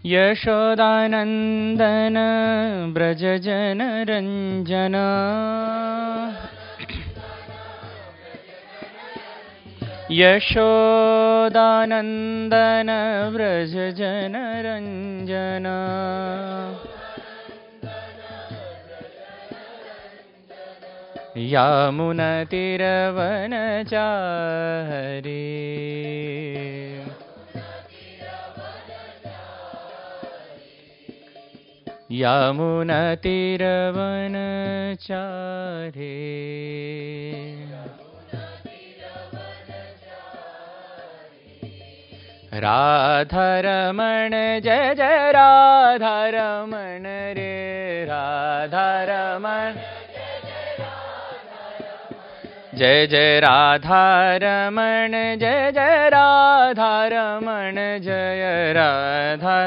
यशोदानंदन ब्रज जन रंजन यशोदानंदन ब्रज जन रंजन यमुनतिरवनचारी यमुनतिरवनचारी राधारमण जय जय राधारमण रे राधारमण जय जय राधारमण जय जय राधारमण जय राधा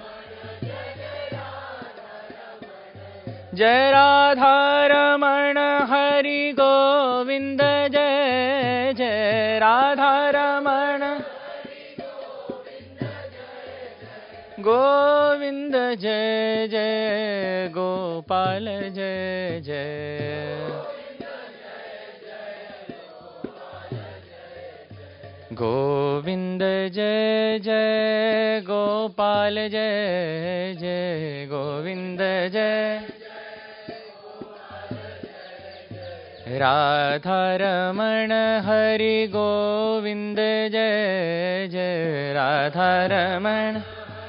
जय राधारमण हरि गोविंद जय जय राधारमण गोविंद जय जय गोपाल जय जय गोविंद जय जय गोपाल जय जय गोविंद जय राधारमण हरि गोविंद जय जय राधारमण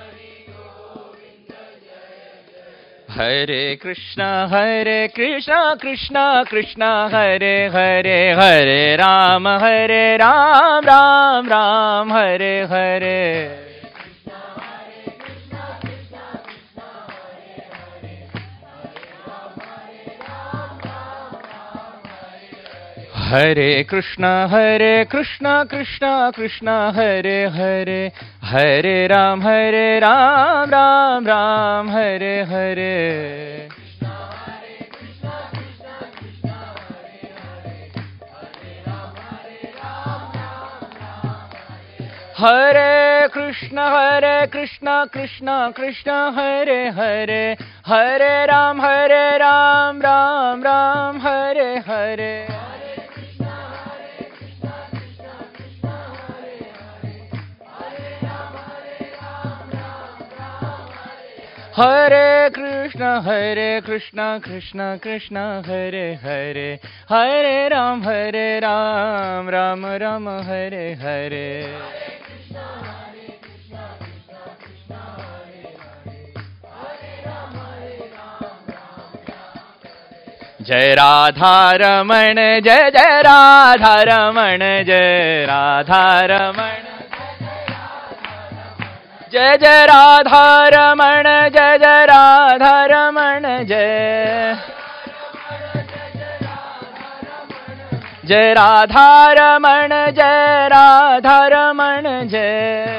हरे कृष्णा कृष्णा कृष्णा हरे हरे हरे राम राम राम हरे हरे हरे कृष्णा कृष्णा कृष्णा हरे हरे हरे राम राम राम हरे हरे हरे कृष्णा कृष्णा हरे हरे हरे राम राम हरे हरे हरे कृष्णा कृष्णा हरे हरे हरे राम राम हरे हरे जय राधारमण जय जय राधारमण जय राधारमण जय जय राधारमण जय जय राधारमण जय जय राधारमण जय राधारमण जय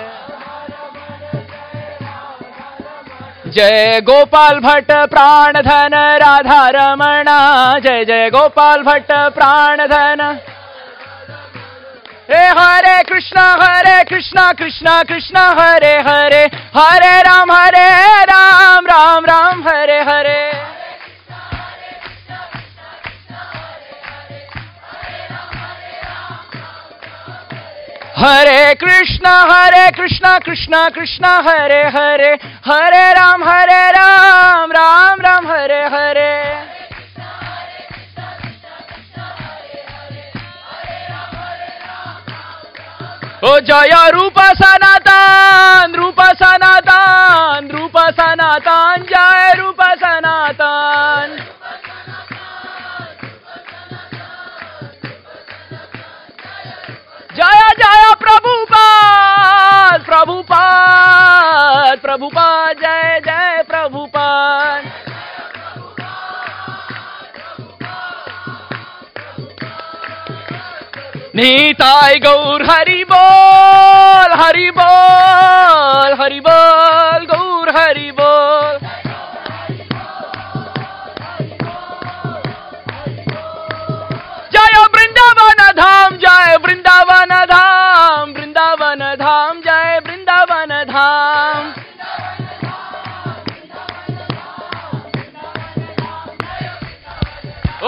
जय गोपाल भट्ट प्राणधन राधारमण जय जय गोपाल भट्ट प्राणधन हरे कृष्णा कृष्णा हरे हरे हरे राम राम हरे हरे हरे कृष्णा कृष्णा हरे हरे हरे राम राम हरे हरे ओ जय रूप सनातन जय रूप सनातन जय जय प्रभुपाद जय जय प्रभुपाद निताय गौर हरि बोल गौर हरि बोल जय वृंदावन धाम जय वृंदावन धाम जय वृंदावन धाम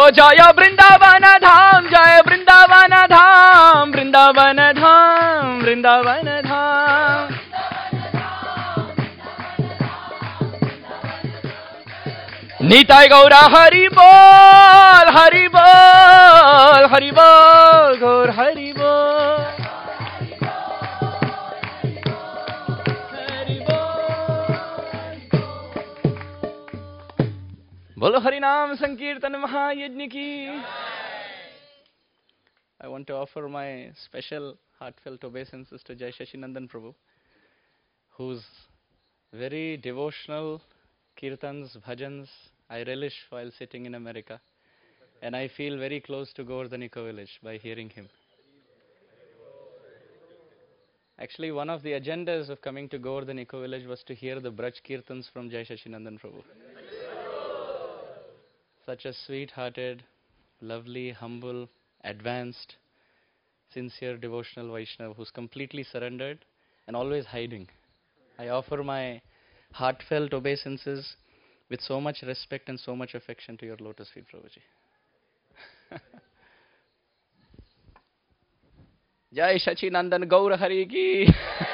Oh Jaya Vrindavana Dham, Jaya Vrindavana Dham, Vrindavana Dham, Vrindavana Dham. Nitai Gaura Hari Bol, Hari Bol, Hari Bol, Gaur Hari Bol. Bolo Harinam Sankirtan Mahayajna ki. I want to offer my special heartfelt obeisances to Jai Shashinandan Prabhu, whose very devotional kirtans, bhajans I relish while sitting in America. And I feel very close to Govardhan Eco-Village by hearing him. Actually, one of the agendas of coming to Govardhan Eco-Village was to hear the Braj Kirtans from Jai Shashinandan Prabhu. Such a sweet-hearted, lovely, humble, advanced, sincere, devotional Vaishnava who's completely surrendered and always hiding. I offer my heartfelt obeisances with so much respect and so much affection to your lotus feet, Prabhuji. Jai Shachinandan Gaur Hari ki.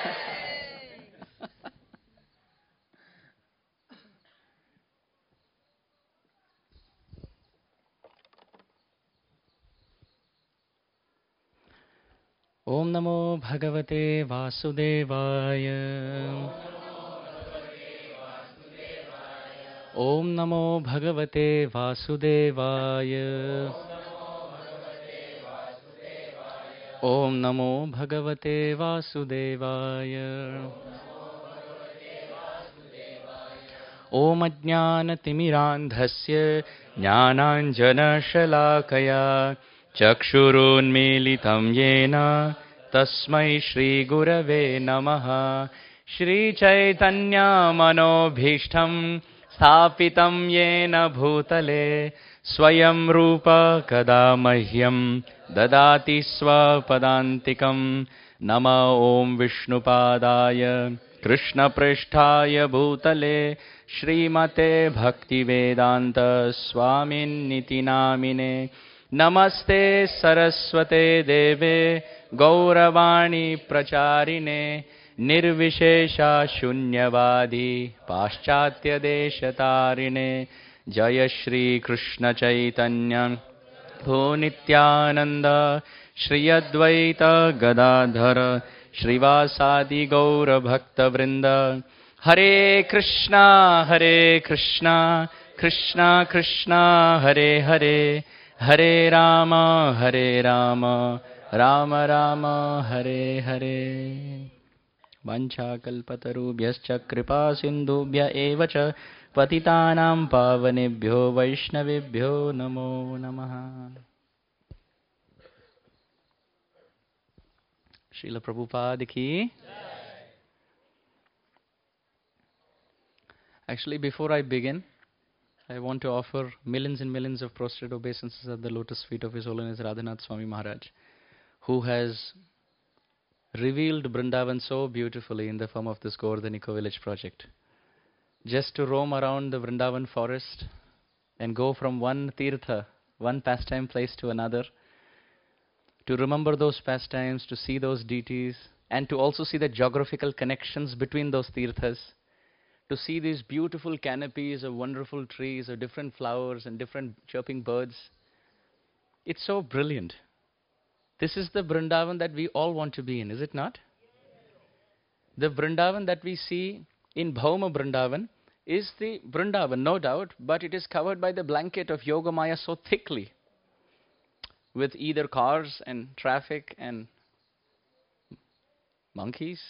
Om Namo Bhagavate Vasudevaya. Om Namo Bhagavate Vasudevaya. Om Namo Bhagavate Vasudevaya. Om Ajnanatimmirandhasya Jnananjana Shalakaya Chakshurunmilitam Yena Tasmai Shri Gurave Namaha. Shri Chaitanya Manobhishtam Sthapitam Yena Bhutale Swayam Rupa Kada Mahyam Dadati Swapadantikam. Nama Om Vishnupadaya Krishna Pristhaya Bhutale Srimate Bhaktivedanta Swamin Niti Namine. Namaste Saraswate Deve Gauravani Pracharine Nirvishesha Shunyavadi Paschatya Deshatarine. Jaya Shri Krishna Chaitanya Ho Nityananda Shri Advaita Gadadhara Shrivasadi Gaura Bhakta Vrinda. Hare Krishna Krishna Krishna Hare Hare, Hare Rama Rama Rama Hare Hare. Vancha kalpatarubhyascha kripa sindhubhya evacha patitanam pavanebhyo vaishnavebhyo namo namaha. Srila Prabhupada ki. Actually, before I begin, I want to offer millions and millions of prostrate obeisances at the lotus feet of His Holiness Radhanath Swami Maharaj, who has revealed Vrindavan so beautifully in the form of this Govardhan Eco-Village project. Just to roam around the Vrindavan forest and go from one tirtha, one pastime place to another, to remember those pastimes, to see those deities, and to also see the geographical connections between those tirthas, to see these beautiful canopies of wonderful trees, of different flowers and different chirping birds. It's so brilliant. This is the Vrindavan that we all want to be in, is it not? The Vrindavan that we see in Bhauma Vrindavan is the Vrindavan, no doubt, but it is covered by the blanket of Yogamaya so thickly, with either cars and traffic and monkeys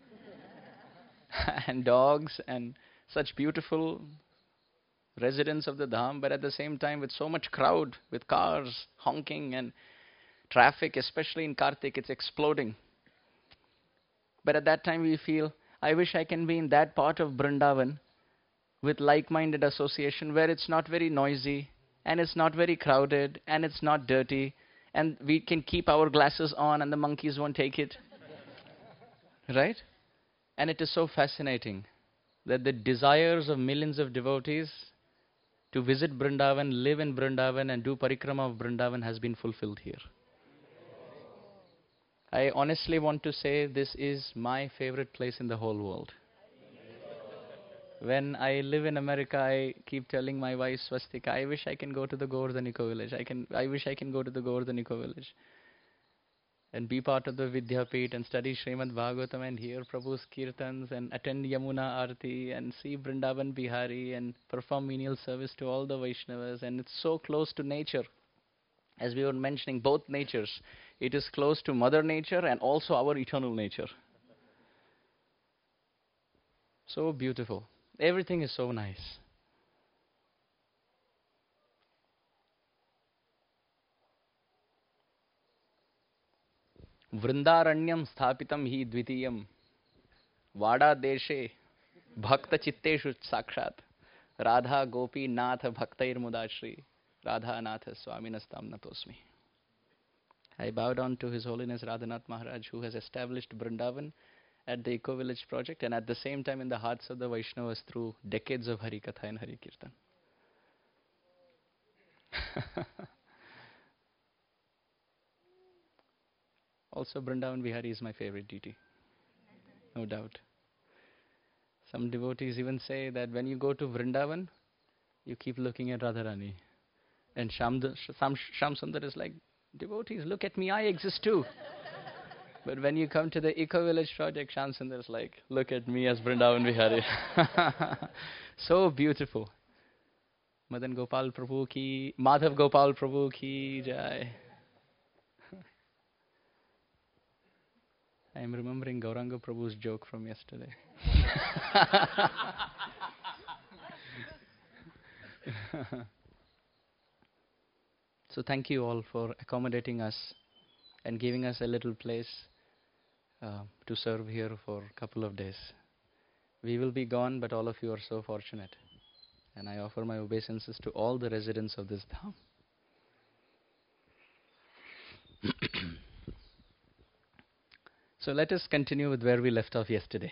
and dogs and such beautiful residents of the Dham, but at the same time with so much crowd, with cars honking and traffic, especially in Kartik, it's exploding. But at that time we feel, I wish I can be in that part of Vrindavan with like-minded association where it's not very noisy and it's not very crowded and it's not dirty and we can keep our glasses on and the monkeys won't take it. Right? And it is so fascinating that the desires of millions of devotees to visit Vrindavan, live in Vrindavan, and do parikrama of Vrindavan has been fulfilled here. I honestly want to say this is my favorite place in the whole world. When I live in America, I keep telling my wife Swastika, I wish I can go to the Govardhan Eco Village. I wish I can go to the Govardhan Eco Village and be part of the Vidyapit and study Srimad Bhagavatam and hear Prabhu's Kirtans and attend Yamuna Aarti and see Vrindavan Bihari and perform menial service to all the Vaishnavas. And it's so close to nature. As we were mentioning, both natures. It is close to Mother Nature and also our eternal nature. So beautiful. Everything is so nice. Vrindaranyam sthapitam hi dvitiyam Vada deshe bhakta chitteshu sakshat Radha gopi nath bhaktair mudashri Radha nath swaminastam natosmi. I bow down to His Holiness Radhanath Maharaj, who has established Vrindavan at the Eco Village project and at the same time in the hearts of the Vaishnavas through decades of Hari Katha and Hari Kirtan. Also, Vrindavan Bihari is my favorite deity, no doubt. Some devotees even say that when you go to Vrindavan, you keep looking at Radharani. And Shamsundar is like, devotees, look at me, I exist too. But when you come to the Eco Village project, Shamsundar is like, look at me as Vrindavan Bihari. So beautiful. Madan Gopal Prabhu ki, Madhav Gopal Prabhu ki jai. I am remembering Gauranga Prabhu's joke from yesterday. So thank you all for accommodating us and giving us a little place to serve here for a couple of days. We will be gone, but all of you are so fortunate. And I offer my obeisances to all the residents of this dham. So let us continue with where we left off yesterday.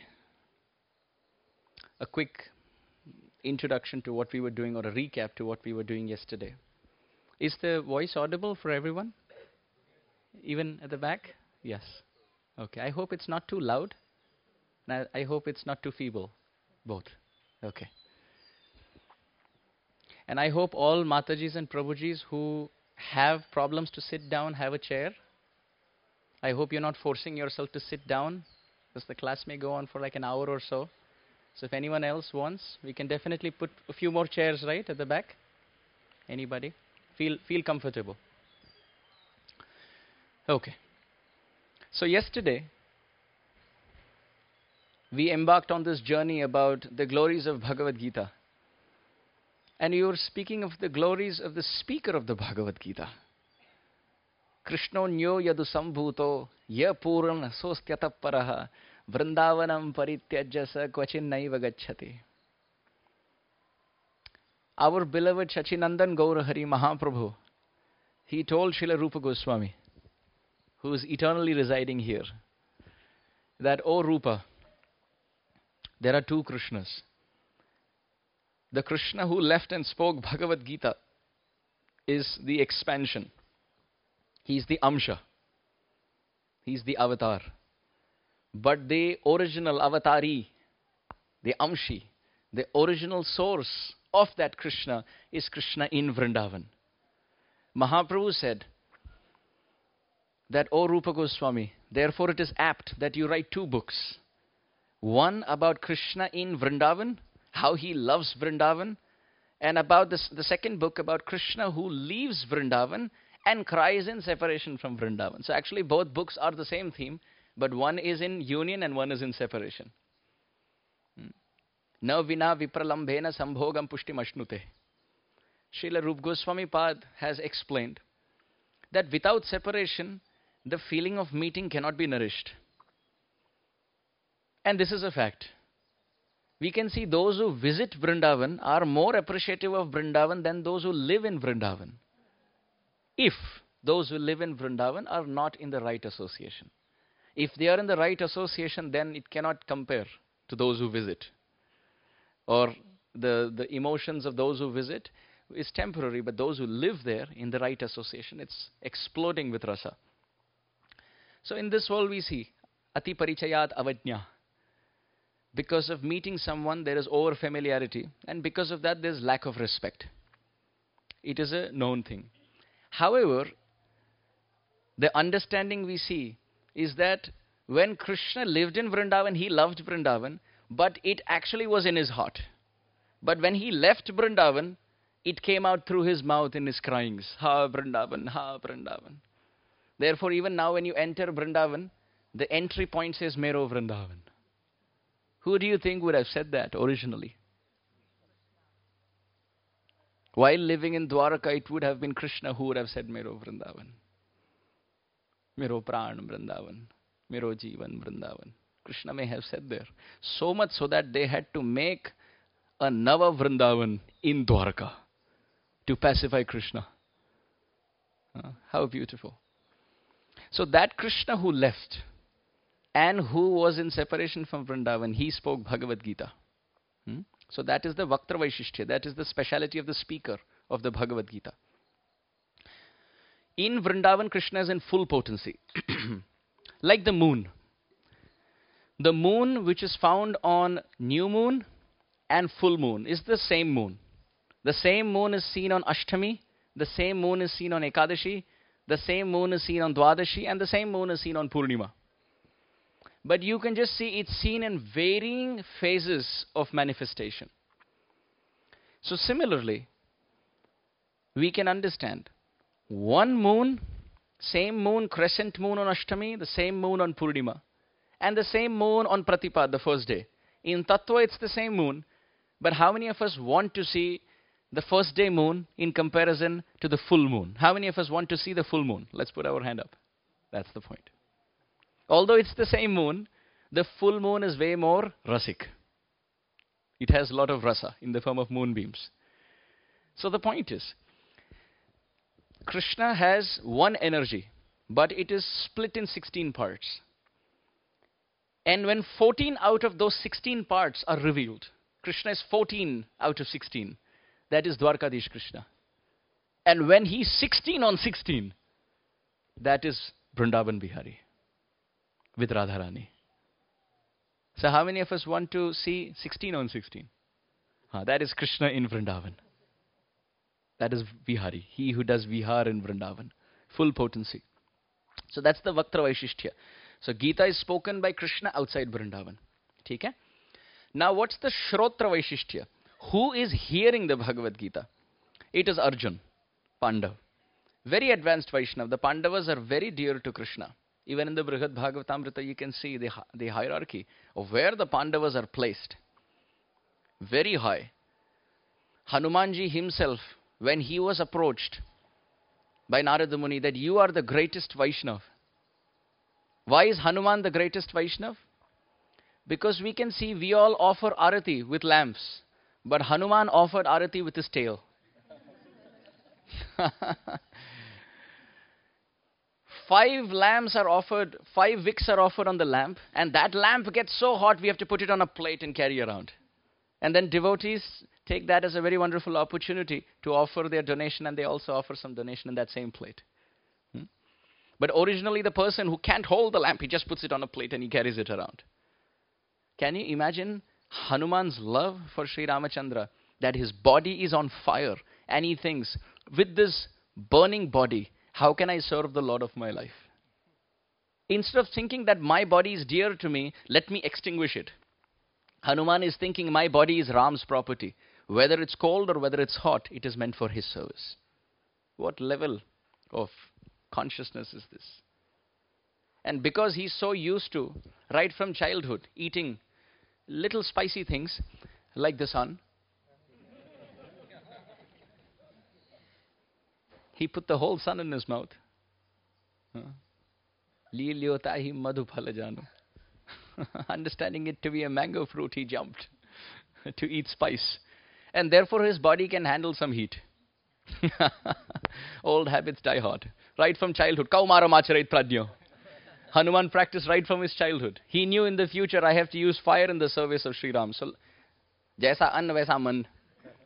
A quick introduction to what we were doing, or a recap to what we were doing yesterday. Is the voice audible for everyone? Even at the back? Yes. Okay. I hope it's not too loud. I hope it's not too feeble. Both. Okay. And I hope all Matajis and Prabhujis who have problems to sit down have a chair. I hope you're not forcing yourself to sit down, because the class may go on for like an hour or so. So if anyone else wants, we can definitely put a few more chairs right at the back. Anybody? Feel comfortable. Okay. So yesterday, we embarked on this journey about the glories of Bhagavad Gita. And you were speaking of the glories of the speaker of the Bhagavad Gita. Krishno nyo yadu sambhuto ya puran sostyata paraha vrindavanam parityajya sa kvachin naiva gacchati. Our beloved Shachinandan Gaurahari Mahaprabhu, he told Srila Rupa Goswami, who is eternally residing here, that, O Rupa, there are two Krishnas. The Krishna who left and spoke Bhagavad Gita is the expansion. He's the Amsha. He's the avatar. But the original avatari, the Amshi, the original source of that Krishna is Krishna in Vrindavan. Mahaprabhu said that, O Rupa Goswami, therefore it is apt that you write two books. One about Krishna in Vrindavan, how he loves Vrindavan, and about the second book about Krishna who leaves Vrindavan and cries in separation from Vrindavan. So actually both books are the same theme, but one is in union and one is in separation. Na vina vipralambhena sambhogam pushtim ashnute. Srila Rupa Goswami Pad has explained that without separation, the feeling of meeting cannot be nourished. And this is a fact. We can see those who visit Vrindavan are more appreciative of Vrindavan than those who live in Vrindavan, if those who live in Vrindavan are not in the right association. If they are in the right association, then it cannot compare to those who visit. Or the emotions of those who visit is temporary, but those who live there in the right association, it's exploding with rasa. So in this world we see ati parichayat avajna. Because of meeting someone, there is over familiarity, and because of that, there's lack of respect. It is a known thing. However, the understanding we see is that when Krishna lived in Vrindavan, he loved Vrindavan, but it actually was in his heart. But when he left Vrindavan, it came out through his mouth in his cryings. Ha Vrindavan, ha Vrindavan. Therefore, even now when you enter Vrindavan, the entry point says Mero Vrindavan. Who do you think would have said that originally? While living in Dwaraka, it would have been Krishna who would have said Mero Vrindavan. Mero Pran Vrindavan. Mero Jeevan Vrindavan. Krishna may have said there. So much so that they had to make a Nava Vrindavan in Dwaraka to pacify Krishna. How beautiful. So that Krishna who left and who was in separation from Vrindavan, he spoke Bhagavad Gita. So that is the Vaktra Vaishishtya. That is the speciality of the speaker of the Bhagavad Gita. In Vrindavan, Krishna is in full potency. Like the moon. The moon which is found on new moon and full moon is the same moon. The same moon is seen on Ashtami. The same moon is seen on Ekadashi. The same moon is seen on Dwadashi. And the same moon is seen on Purnima. But you can just see it's seen in varying phases of manifestation. So similarly, we can understand one moon, same moon, crescent moon on Ashtami, the same moon on Purnima, and the same moon on Pratipad, the first day. In Tattva, it's the same moon, but how many of us want to see the first day moon in comparison to the full moon? How many of us want to see the full moon? Let's put our hand up. That's the point. Although it's the same moon, the full moon is way more rasik. It has a lot of rasa in the form of moonbeams. So the point is, Krishna has one energy, but it is split in 16 parts. And when 14 out of those 16 parts are revealed, Krishna is 14 out of 16. That is Dwarkadish Krishna. And when he's 16 on 16, that is Vrindavan Bihari with Radharani. So how many of us want to see 16 on 16? That is Krishna in Vrindavan. That is Vihari, he who does Vihar in Vrindavan. Full potency. So that's the Vaktra Vaishishtya. So Gita is spoken by Krishna outside Vrindavan. Okay? Now what's the Shrotra Vaishishtya? Who is hearing the Bhagavad Gita? It is Arjun, Pandav. Very advanced Vaishnav. The Pandavas are very dear to Krishna. Even in the Brihad Bhagavatamrita, you can see the hierarchy of where the Pandavas are placed. Very high. Hanumanji himself, when he was approached by Narada Muni that you are the greatest Vaishnav. Why is Hanuman the greatest Vaishnav? Because we can see we all offer arati with lamps, but Hanuman offered arati with his tail. 5 lamps are offered, 5 wicks are offered on the lamp, and that lamp gets so hot we have to put it on a plate and carry around. And then devotees take that as a very wonderful opportunity to offer their donation, and they also offer some donation in that same plate. But originally the person who can't hold the lamp, he just puts it on a plate and he carries it around. Can you imagine Hanuman's love for Sri Ramachandra, that his body is on fire and he thinks, with this burning body, how can I serve the Lord of my life? Instead of thinking that my body is dear to me, let me extinguish it. Hanuman is thinking my body is Ram's property. Whether it's cold or whether it's hot, it is meant for his service. What level of consciousness is this? And because he's so used to, right from childhood, eating little spicy things like the sun, he put the whole sun in his mouth. Understanding it to be a mango fruit, he jumped to eat spice. And therefore his body can handle some heat. Old habits die hard. Right from childhood. Kaumaram acharayit pradnyo. Hanuman practiced right from his childhood. He knew in the future I have to use fire in the service of Sri Ram. So, jaisa anna vaisa man.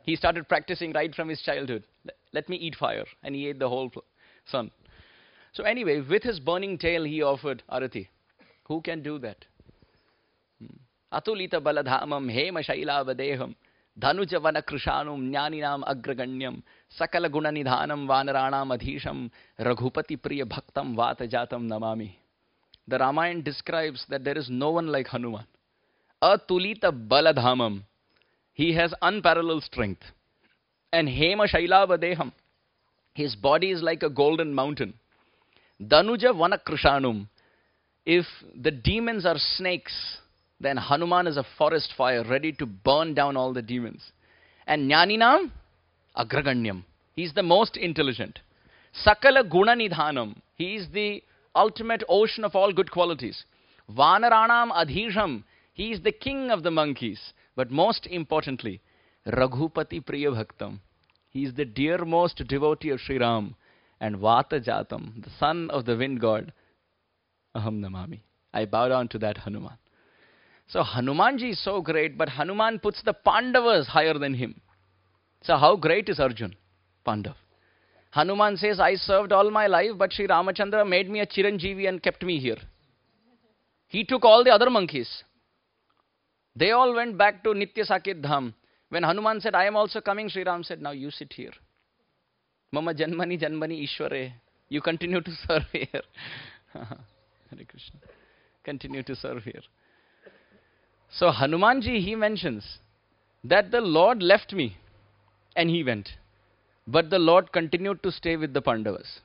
He started practicing right from his childhood. Let me eat fire. And he ate the whole sun. So anyway, with his burning tail, he offered arati. Who can do that? Atulita baladhamam hema shailavadeham dhanuja vana krishanum jnaninam agraganyam sakala gunanidhanam vanaranam adhisham raghupati priya bhaktam vatajatam namami. The Ramayana describes that there is no one like Hanuman. Atulita baladhamam. He has unparalleled strength. And hema shailavadeham. His body is like a golden mountain. Dhanuja vana krishanum. If the demons are snakes, then Hanuman is a forest fire ready to burn down all the demons. And Jnaninam agraganyam. He is the most intelligent. Sakala gunanidhanam. He is the ultimate ocean of all good qualities. Vanaranam adhisham. He is the king of the monkeys. But most importantly, Raghupati Priya Bhaktam. He is the dearmost devotee of Sri Ram. And Vata Jatam, the son of the wind god, Aham Namami. I bow down to that Hanuman. So Hanumanji is so great, but Hanuman puts the Pandavas higher than him. So how great is Arjun? Pandav. Hanuman says, I served all my life, but Sri Ramachandra made me a Chiranjeevi and kept me here. He took all the other monkeys. They all went back to Nitya Sakit Dham. When Hanuman said, I am also coming, Sri Ram said, now you sit here. Mama Janmani Janmani Ishware. You continue to serve here. Hare Krishna. Continue to serve here. So Hanumanji, he mentions that the Lord left me and he went. But the Lord continued to stay with the Pandavas.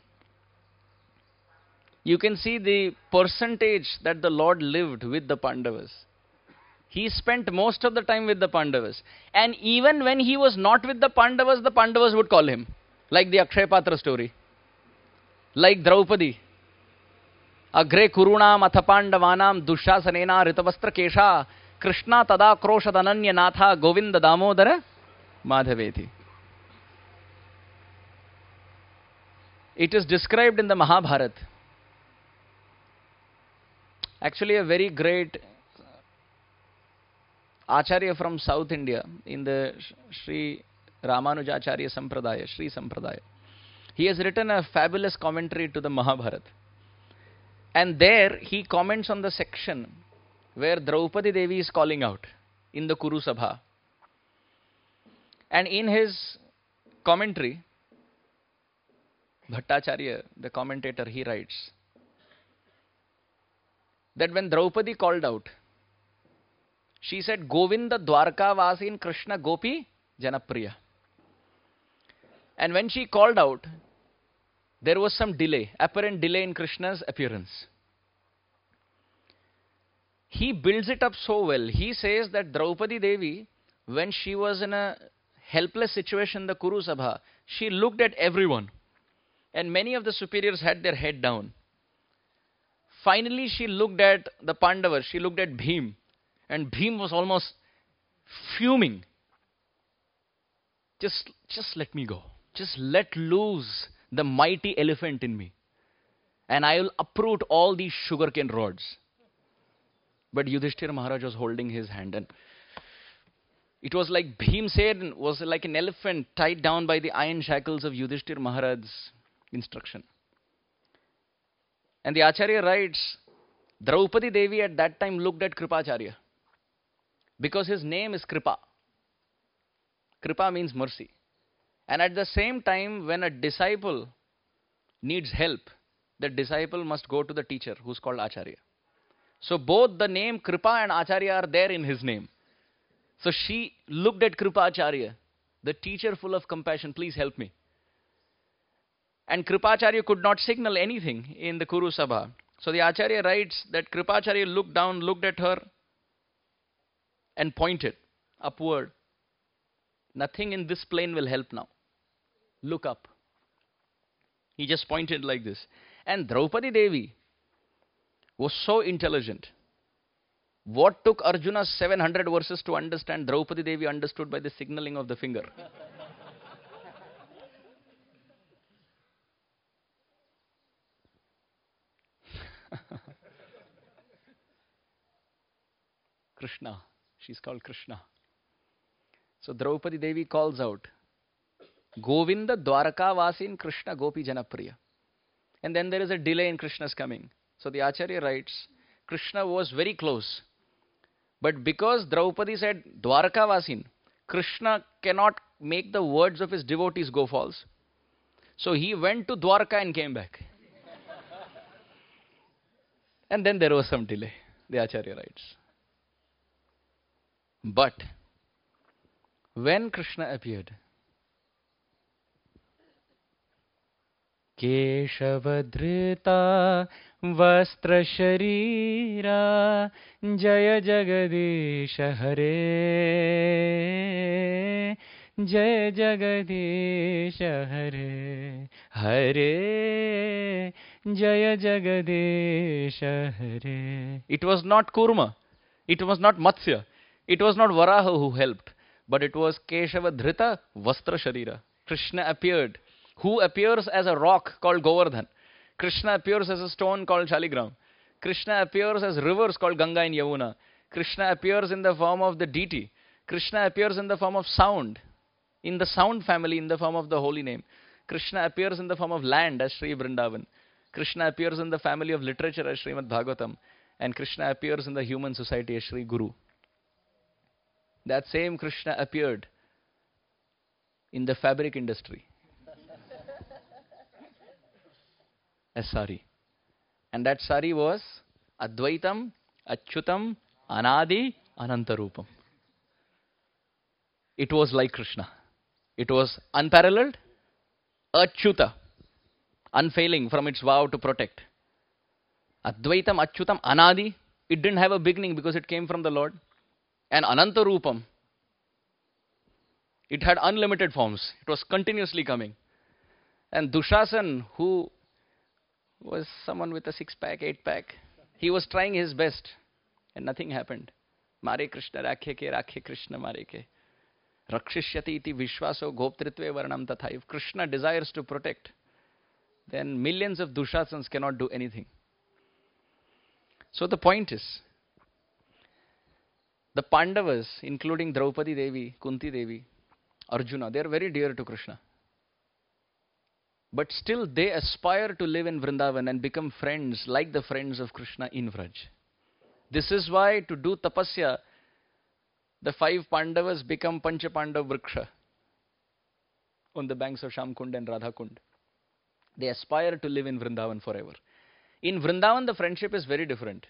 You can see the percentage that the Lord lived with the Pandavas. He spent most of the time with the Pandavas. And even when he was not with the Pandavas would call him. Like the Akshay Patra story. Like Draupadi. Agre kurunam athapandavanam dushasanena ritavastra kesha Krishna tada kroshadananya natha govinda damodara madhaveti. It is described in the Mahabharata. Actually, a very great Acharya from South India in the Sri Ramanujacharya Sampradaya, Sri Sampradaya. He has written a fabulous commentary to the Mahabharata. And there he comments on the section where Draupadi Devi is calling out in the Kuru Sabha. And in his commentary, Bhattacharya, the commentator, he writes that when Draupadi called out, she said, Govinda Dwarka Vasin Krishna Gopi Janapriya. And when she called out, there was some delay, apparent delay in Krishna's appearance. He builds it up so well. He says that Draupadi Devi, when she was in a helpless situation in the Kuru Sabha, she looked at everyone. And many of the superiors had their head down. Finally, she looked at the Pandavas. She looked at Bhim. And Bhim was almost fuming. Just let me go. Just let loose the mighty elephant in me. And I will uproot all these sugarcane rods. But Yudhishthira Maharaj was holding his hand. And it was like Bhimsen was like an elephant tied down by the iron shackles of Yudhishthira Maharaj's instruction. And the Acharya writes, Draupadi Devi at that time looked at Kripacharya. Because his name is Kripa. Kripa means mercy. And at the same time, when a disciple needs help, the disciple must go to the teacher who's called Acharya. So both the name Kripa and Acharya are there in his name. So she looked at Kripacharya, the teacher full of compassion, please help me. And Kripacharya could not signal anything in the Kuru Sabha. So the Acharya writes that Kripacharya looked down, looked at her and pointed upward. Nothing in this plane will help now. Look up. He just pointed like this. And Draupadi Devi was so intelligent. What took Arjuna 700 verses to understand, Draupadi Devi understood by the signaling of the finger. Krishna. She's called Krishna. So Draupadi Devi calls out, Govinda Dwaraka Vasin Krishna Gopi Janapriya. And then there is a delay in Krishna's coming. So the Acharya writes, Krishna was very close. But because Draupadi said Dwaraka Vasin, Krishna cannot make the words of his devotees go false. So he went to Dwarka and came back. And then there was some delay, the Acharya writes. But when Krishna appeared, Keshavadhrita Vastra Sharira Jaya Jagadisha Hare Jaya Jagadisha Hare Hare Jaya Jagadisha Hare. It was not Kurma, it was not Matsya, it was not Varaha who helped, but it was Keshavadhrita Vastra Sharira. Krishna appeared, who appears as a rock called Govardhan. Krishna appears as a stone called Shaligram. Krishna appears as rivers called Ganga and Yamuna. Krishna appears in the form of the deity. Krishna appears in the form of sound, in the sound family, in the form of the holy name. Krishna appears in the form of land as Sri Vrindavan. Krishna appears in the family of literature as Srimad Bhagavatam. And Krishna appears in the human society as Sri Guru. That same Krishna appeared in the fabric industry as Sari. And that Sari was Advaitam, Achyutam, Anadi, Anantarupam. It was like Krishna. It was unparalleled, Achyuta, unfailing from its vow to protect. Advaitam, Achyutam, Anadi, it didn't have a beginning because it came from the Lord. And Anantarupam, it had unlimited forms. It was continuously coming. And Dushasan, who was someone with a 6-pack, 8-pack, he was trying his best and nothing happened. Mare Krishna rakhe ke rakhe Krishna mare ke. Rakshishyati iti vishwaso goptritve varnam tatha. If Krishna desires to protect, then millions of Dushasans cannot do anything. So the point is, the Pandavas, including Draupadi Devi, Kunti Devi, Arjuna, they are very dear to Krishna. But still they aspire to live in Vrindavan and become friends like the friends of Krishna in Vraj. This is why to do tapasya, the 5 Pandavas become Pancha Pandav Vriksha on the banks of Shamkund and Radhakund. They aspire to live in Vrindavan forever. In Vrindavan, the friendship is very different.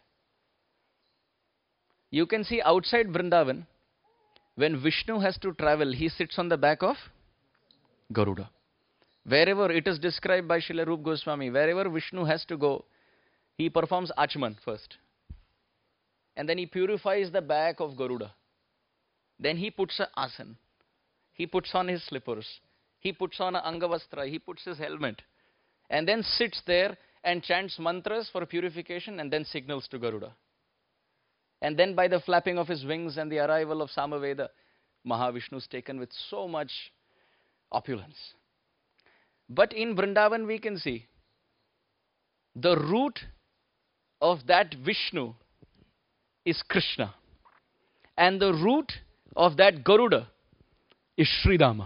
You can see outside Vrindavan, when Vishnu has to travel, he sits on the back of Garuda. Wherever it is described by Srila Rup Goswami, wherever Vishnu has to go, he performs Achman first. And then he purifies the back of Garuda. Then he puts an asan. He puts on his slippers. He puts on an angavastra. He puts his helmet. And then sits there and chants mantras for purification and then signals to Garuda. And then by the flapping of his wings and the arrival of Samaveda, Mahavishnu is taken with so much opulence. But in Vrindavan we can see the root of that Vishnu is Krishna. And the root of that Garuda is Sridama.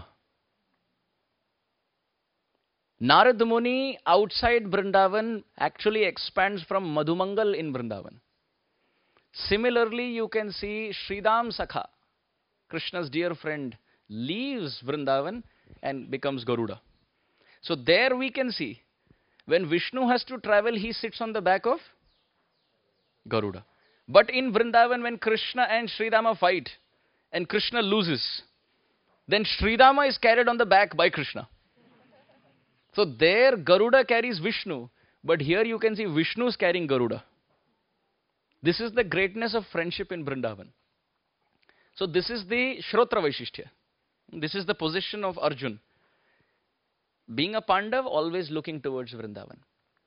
Narad Muni outside Vrindavan actually expands from Madhumangal in Vrindavan. Similarly, you can see Sridam Sakha, Krishna's dear friend, leaves Vrindavan and becomes Garuda. So there we can see, when Vishnu has to travel, he sits on the back of Garuda. But in Vrindavan, when Krishna and Sridama fight, and Krishna loses, then Sridama is carried on the back by Krishna. So there Garuda carries Vishnu, but here you can see Vishnu is carrying Garuda. This is the greatness of friendship in Vrindavan. So this is the Shrotra Vaishishtya. This is the position of Arjun. Being a Pandav, always looking towards Vrindavan.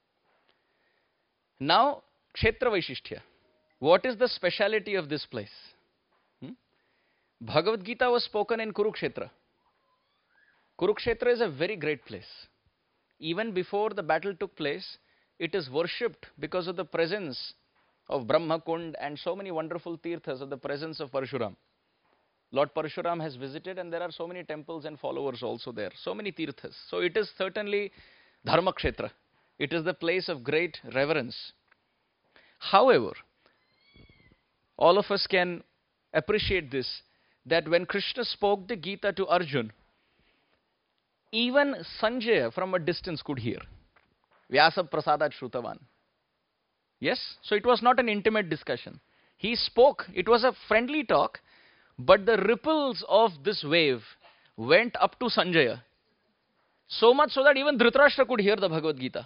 Now, Kshetra Vaishishtya. What is the speciality of this place? Bhagavad Gita was spoken in Kurukshetra. Kurukshetra is a very great place. Even before the battle took place, it is worshipped because of the presence of Brahma Kund and so many wonderful tirthas of the presence of Parshuram. Lord Parshuram has visited, and there are so many temples and followers also there, so many tirthas. So it is certainly Dharma Kshetra. It is the place of great reverence. However, all of us can appreciate this, that when Krishna spoke the Gita to Arjun, even Sanjaya from a distance could hear. Vyasa prasadat shrutavan. Yes? So it was not an intimate discussion. He spoke. It was a friendly talk, but the ripples of this wave went up to Sanjaya. So much so that even Dhritarashtra could hear the Bhagavad Gita.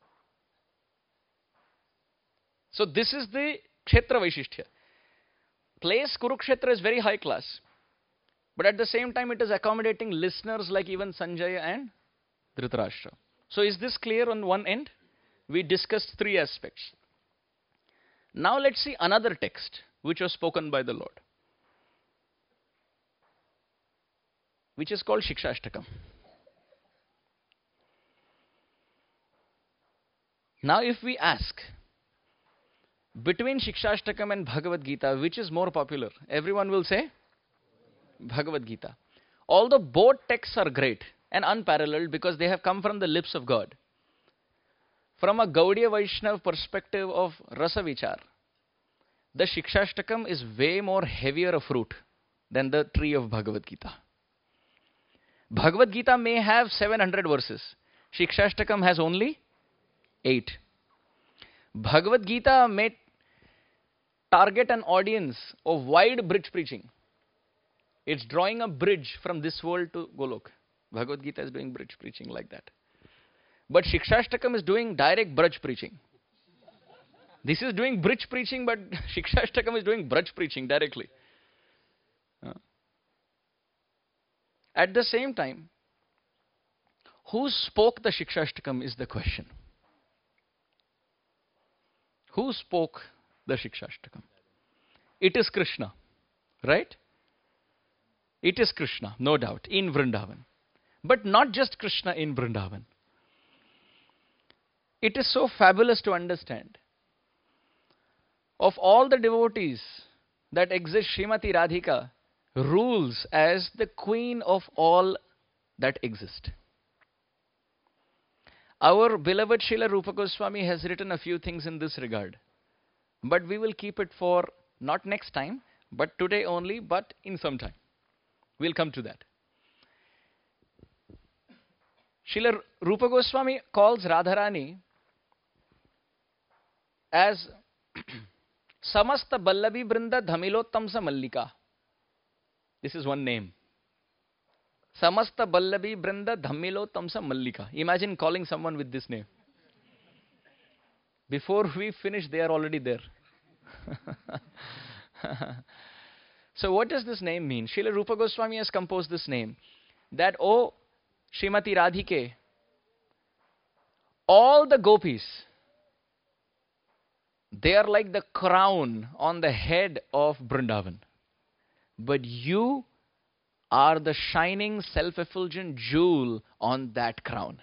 So this is the Kshetra Vaishishtya. Place Kurukshetra is very high class. But at the same time, it is accommodating listeners like even Sanjaya and Dhritarashtra. So is this clear on one end? We discussed three aspects. Now let's see another text which was spoken by the Lord, which is called Shikshashtakam. Now if we ask, between Shikshashtakam and Bhagavad Gita, which is more popular? Everyone will say Bhagavad Gita. Although both texts are great and unparalleled because they have come from the lips of God. From a Gaudiya Vaishnav perspective of Rasa Vichar, the Shikshashtakam is way more heavier of fruit than the tree of Bhagavad Gita. Bhagavad Gita may have 700 verses. Shikshashtakam has only 8. Bhagavad Gita may target an audience of wide bridge preaching. It's drawing a bridge from this world to Golok. Bhagavad Gita is doing bridge preaching like that. But Shikshashtakam is doing direct bridge preaching. This is doing bridge preaching, but Shikshashtakam is doing bridge preaching directly. At the same time, who spoke the Shikshashtakam is the question. Who spoke the Shikshashtakam? It is Krishna, right? It is Krishna, no doubt, in Vrindavan. But not just Krishna in Vrindavan. It is so fabulous to understand. Of all the devotees that exist, Srimati Radhika rules as the queen of all that exist. Our beloved Srila Rupa Goswami has written a few things in this regard. But we will keep it for not next time, but today only, but in some time. We'll come to that. Srila Rupa Goswami calls Radharani as Samasta Ballavi Brinda Dhamilottamsa Mallika. This is one name. Samasta Ballavi Brinda Dhamilottamsa Mallika. Imagine calling someone with this name. Before we finish, they are already there. So what does this name mean? Srila Rupa Goswami has composed this name. That, oh, Srimati Radhike, all the gopis, they are like the crown on the head of Vrindavan. But you are the shining self-effulgent jewel on that crown.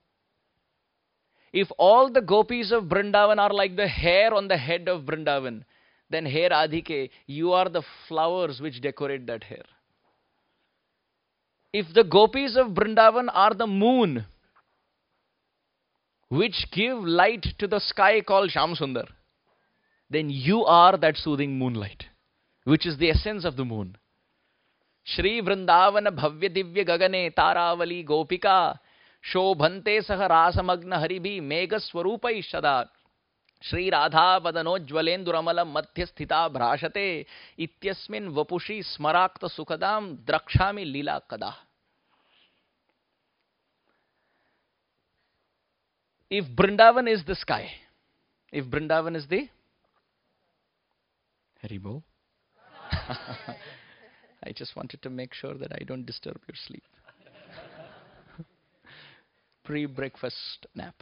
If all the gopis of Vrindavan are like the hair on the head of Vrindavan, then Hey Radhike, you are the flowers which decorate that hair. If the gopis of Vrindavan are the moon, which give light to the sky called Shamsundar, then you are that soothing moonlight, which is the essence of the moon. Shri Vrindavana Bhavya Divya Gagane Taravali Gopika Shobhante Saha Rasamagna Haribhi Mega Swarupai Shada Shri Radha Vadanojvalenduramalam Madhyasthita Bhrashate Ityasmin Vapushi Smarakta Sukadam Drakshami Lila Kada. If Vrindavan is the sky, if Vrindavan is the Haribo. I just wanted to make sure that I don't disturb your sleep. Pre-breakfast nap.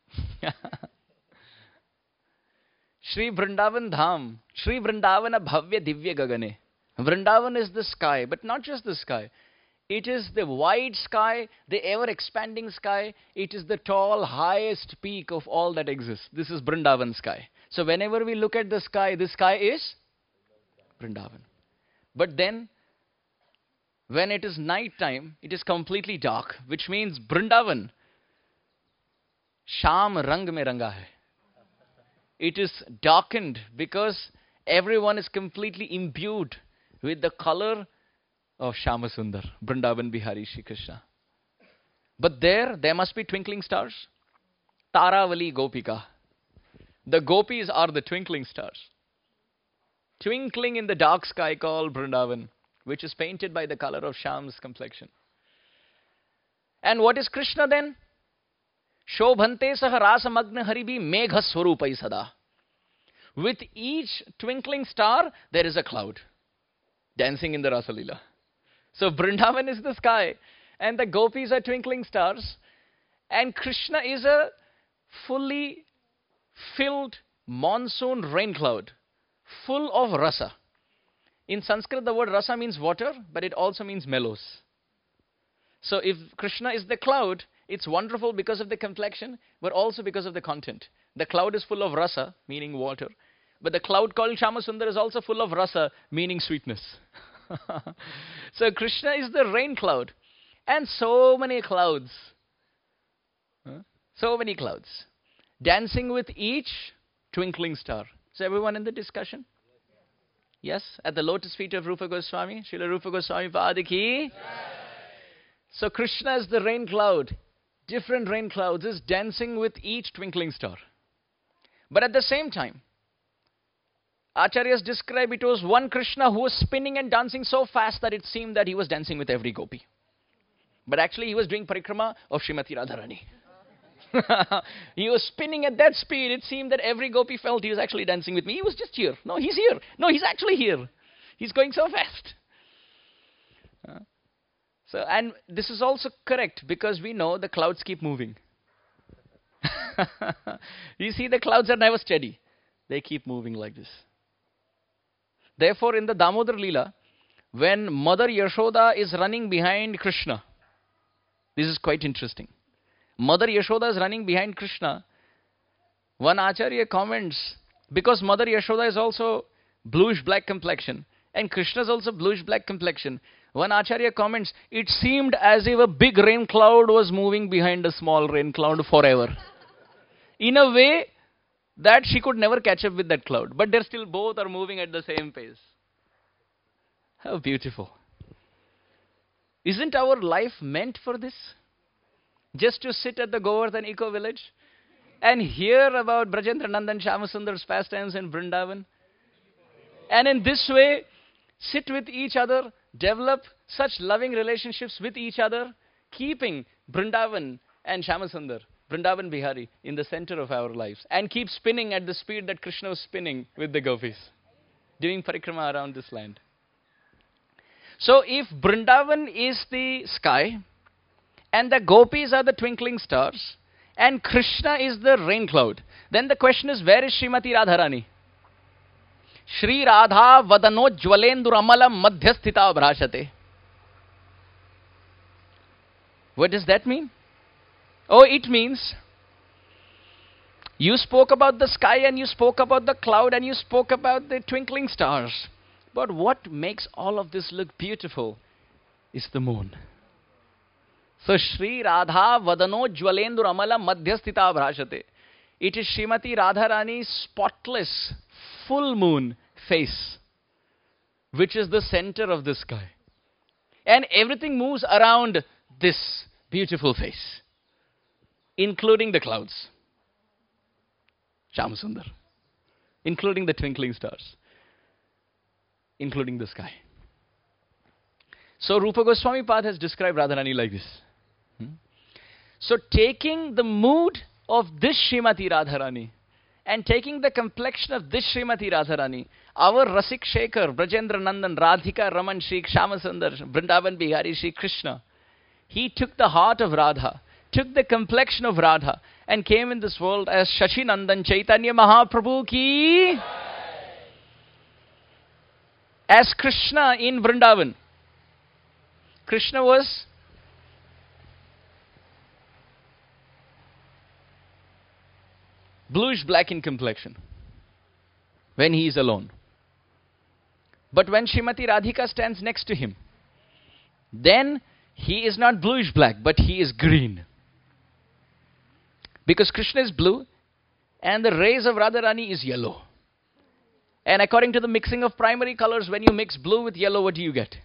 Shri Vrindavan Dham, Shri Vrindavana Bhavya Divya Gagane. Vrindavan is the sky, but not just the sky. It is the wide sky, the ever-expanding sky. It is the tall, highest peak of all that exists. This is Vrindavan sky. So whenever we look at the sky is Vrindavan. But then, When it is night time, it is completely dark, which means Vrindavan, Sham Rang mein ranga hai. It is darkened because everyone is completely imbued with the color of Shama Sundar, Vrindavan Bihari Shri Krishna. But there must be twinkling stars. Taravali Gopika. The gopis are the twinkling stars. Twinkling in the dark sky called Vrindavan, which is painted by the color of Sham's complexion. And what is Krishna then? Shobhante saha rasamagna haribi megha swarupai sada. With each twinkling star, there is a cloud dancing in the Rasa Leela. So Vrindavan is the sky, and the gopis are twinkling stars, and Krishna is a fully filled monsoon rain cloud, full of rasa. In Sanskrit, the word rasa means water, but it also means mellows. So if Krishna is the cloud, it's wonderful because of the complexion, but also because of the content. The cloud is full of rasa, meaning water. But the cloud called Shamasundar is also full of rasa, meaning sweetness. So Krishna is the rain cloud. And so many clouds. So many clouds. Dancing with each twinkling star. Is everyone in the discussion? Yes? At the lotus feet of Rupa Goswami, Srila Rupa Goswami Padaki. So Krishna is the rain cloud. Different rain clouds is dancing with each twinkling star. But at the same time, Acharyas describe it was one Krishna who was spinning and dancing so fast that it seemed that he was dancing with every gopi. But actually he was doing parikrama of Srimati Radharani. He was spinning at that speed, it seemed that every gopi felt he was actually dancing with me. He was just here. No, he's here. No, he's actually here. He's going so fast. And this is also correct because we know the clouds keep moving. You see, the clouds are never steady. They keep moving like this. Therefore, in the Damodar Leela, when Mother Yashoda is running behind Krishna, this is quite interesting. Mother Yashoda is running behind Krishna. One Acharya comments, because Mother Yashoda is also bluish-black complexion, and Krishna is also bluish-black complexion. One Acharya comments, it seemed as if a big rain cloud was moving behind a small rain cloud forever. In a way that she could never catch up with that cloud. But they're still both are moving at the same pace. How beautiful. Isn't our life meant for this? Just to sit at the Govardhan Eco Village and hear about Brajendra Nandan Shamasundar's pastimes in Vrindavan. And in this way, sit with each other, develop such loving relationships with each other, keeping Vrindavan and Shamasundar, Vrindavan Bihari, in the center of our lives. And keep spinning at the speed that Krishna was spinning with the gopis, doing parikrama around this land. So if Vrindavan is the sky, and the gopis are the twinkling stars, and Krishna is the rain cloud, then the question is, where is Srimati Radharani? Shri Radha vadano jvalenduramalam madhyasthita bhrashate. What does that mean? Oh, it means you spoke about the sky and you spoke about the cloud and you spoke about the twinkling stars. But what makes all of this look beautiful is the moon. So Shri Radha vadano jvalenduramalam madhyasthita bhrashate. It is Srimati Radharani's spotless, full moon face, which is the center of the sky. And everything moves around this beautiful face, including the clouds, Shamasundar, including the twinkling stars, including the sky. So Rupa Goswami Pad has described Radharani like this. So taking the mood of this Srimati Radharani and taking the complexion of this Srimati Radharani, our Rasik Shekhar, Brajendra Nandan, Radhika Raman, Shri Shamasundar, Vrindavan Bihari, Shri Krishna, he took the heart of Radha, took the complexion of Radha, and came in this world as Shashi Nandan Chaitanya Mahaprabhu ki, as Krishna in Vrindavan. Krishna was bluish black in complexion when he is alone. But when Srimati Radhika stands next to him, then he is not bluish black, but he is green. Because Krishna is blue and the rays of Radharani is yellow. And according to the mixing of primary colors, when you mix blue with yellow, what do you get?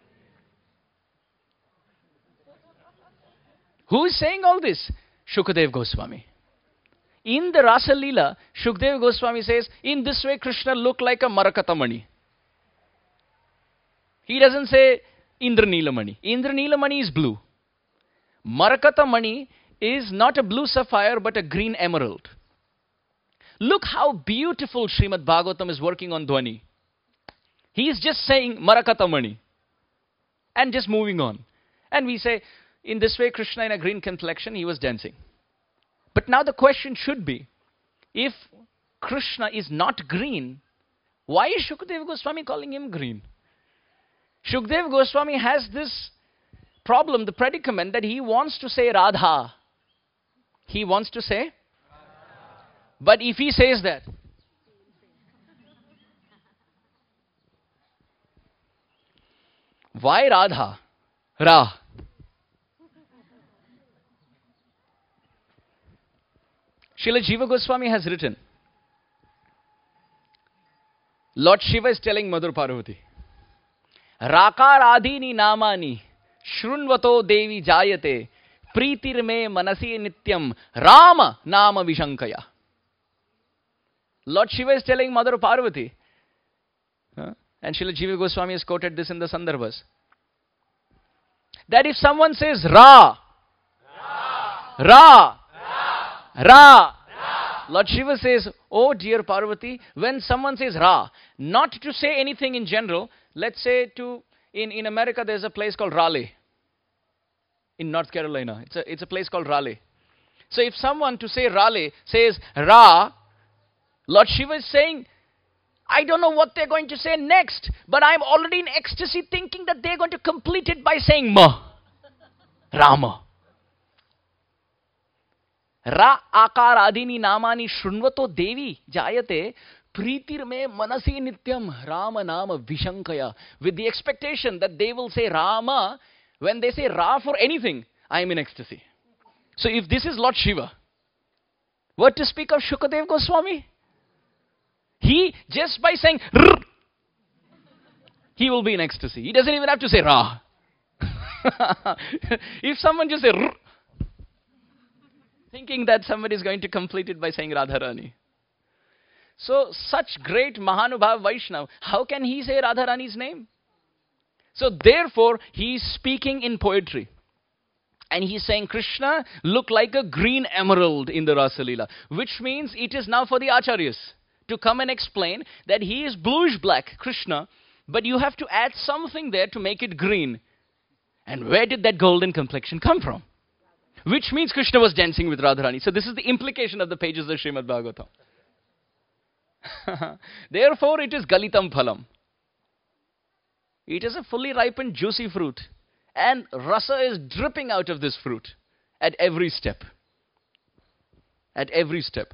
Who is saying all this? Shukadev Goswami. In the Rasa Leela, Shukdev Goswami says, in this way Krishna looked like a Marakatamani. He doesn't say Indra Neelamani. Indra Neelamani is blue. Marakatamani is not a blue sapphire but a green emerald. Look how beautiful Srimad Bhagavatam is working on Dhwani. He is just saying Marakatamani and just moving on. And we say, in this way Krishna in a green complexion, he was dancing. But now the question should be, if Krishna is not green, why is Shukadeva Goswami calling him green? Shukadeva Goswami has this problem, the predicament, that he wants to say Radha. He wants to say Radha. But if he says that, why Radha? Ra. Srila Jiva Goswami has written, Lord Shiva is telling Mother Parvati, Rakaradini namani shrunvato devi jayate pritir me manasi nityam Rama nama vishankaya. Lord Shiva is telling Mother Parvati, and Srila Jiva Goswami has quoted this in the Sandarbhas, that if someone says Ra, Ra, Ra. Lord Shiva says, oh dear Parvati, when someone says Ra, not to say anything in general, let's say in America there's a place called Raleigh. In North Carolina, it's a place called Raleigh. So if someone to say Raleigh says Ra, Lord Shiva is saying, I don't know what they're going to say next, but I'm already in ecstasy thinking that they're going to complete it by saying Ma, Rama. Ra akar adini namani shrunvato devi jayate pritir me manasi nityam Rama nama vishankaya. With the expectation that they will say Rama, when they say Ra for anything, I am in ecstasy. So if this is Lord Shiva, what to speak of Shukadev Goswami? He, just by saying R, he will be in ecstasy. He doesn't even have to say Ra. If someone just say R, thinking that somebody is going to complete it by saying Radharani. So, such great Mahanubhav Vaishnav, how can he say Radharani's name? So, therefore, he is speaking in poetry. And he is saying Krishna looked like a green emerald in the Rasa Leela. Which means it is now for the Acharyas to come and explain that he is bluish black, Krishna, but you have to add something there to make it green. And where did that golden complexion come from? Which means Krishna was dancing with Radharani. So this is the implication of the pages of Srimad Bhagavatam. Therefore, it is Galitam Phalam. It is a fully ripened, juicy fruit. And rasa is dripping out of this fruit at every step. At every step.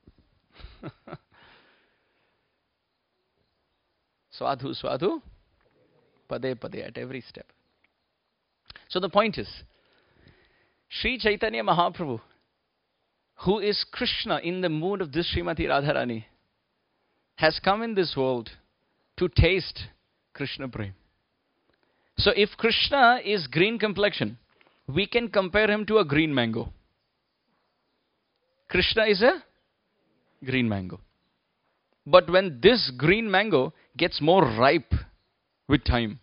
Swadhu, swadhu, pade, pade, at every step. So the point is, Sri Chaitanya Mahaprabhu, who is Krishna in the mood of this Srimati Radharani, has come in this world to taste Krishna Prem. So if Krishna is green complexion, we can compare him to a green mango. Krishna is a green mango. But when this green mango gets more ripe with time,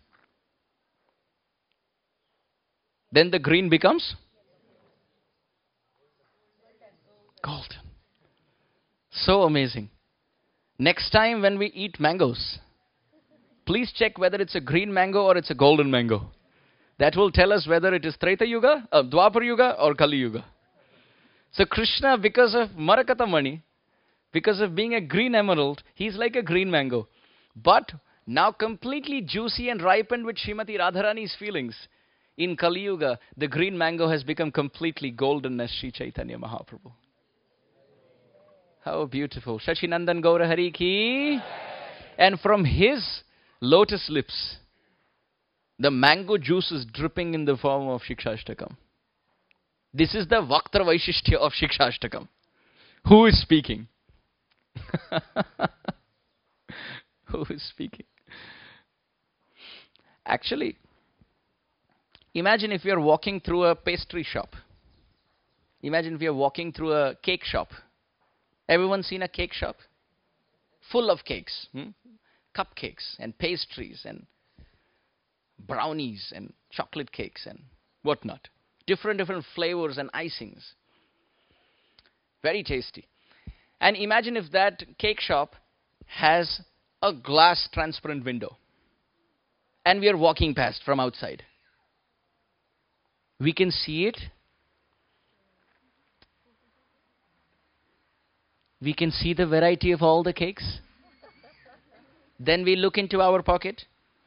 then the green becomes golden. So amazing. Next time when we eat mangoes, please check whether it's a green mango or it's a golden mango. That will tell us whether it is Treta Yuga, Dwapar Yuga or Kali Yuga. So Krishna, because of Marakatamani, because of being a green emerald, he's like a green mango. But now completely juicy and ripened with Srimati Radharani's feelings. In Kali Yuga, the green mango has become completely golden as Sri Chaitanya Mahaprabhu. How beautiful. Shashinandan Gaurahari ki. And from his lotus lips, The mango juice is dripping in the form of Shikshashtakam. This is the Vaktra Vaishishtya of Shikshashtakam. Who is speaking? Who is speaking? Actually, imagine if you are walking through a pastry shop. Imagine if you are walking through a cake shop. Everyone seen a cake shop? Full of cakes. Cupcakes and pastries and brownies and chocolate cakes and whatnot. Different flavors and icings. Very tasty. And imagine if that cake shop has a glass transparent window. And we are walking past from outside. We can see it. We can see the variety of all the cakes. Then we look into our pocket.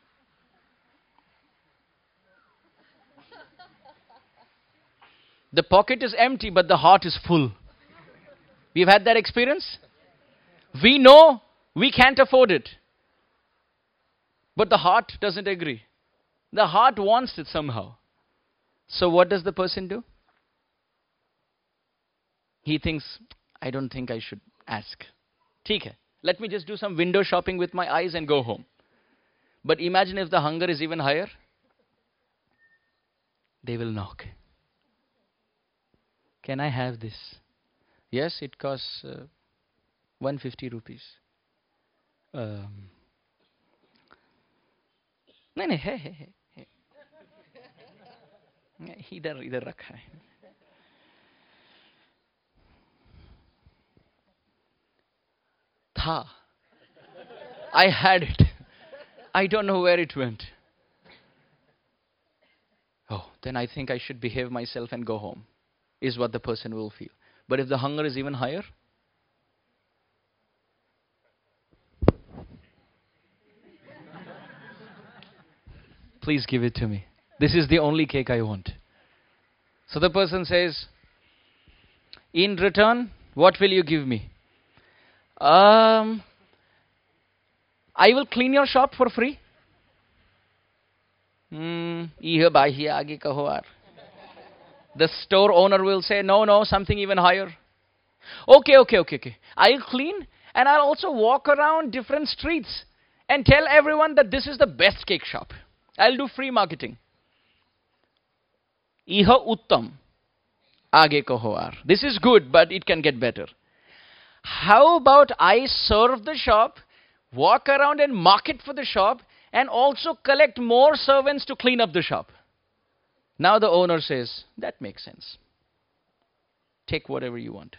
The pocket is empty, but the heart is full. We've had that experience. We know we can't afford it. But the heart doesn't agree. The heart wants it somehow. So what does the person do? He thinks, I don't think I should ask. ठीक है. Let me just do some window shopping with my eyes and go home. But imagine if the hunger is even higher. They will knock. Can I have this? Yes, it costs 150 rupees. नहीं है इधर रखा है. था. I had it. I don't know where it went. Oh, then I think I should behave myself and go home, is what the person will feel. But if the hunger is even higher, please give it to me. This is the only cake I want. So the person says, in return, what will you give me? I will clean your shop for free. The store owner will say, no, something even higher. Okay. I'll clean and I'll also walk around different streets and tell everyone that this is the best cake shop. I'll do free marketing. Iha uttam. Aage kaho aar. This is good, but it can get better. How about I serve the shop, walk around and market for the shop, and also collect more servants to clean up the shop? Now the owner says, that makes sense. Take whatever you want.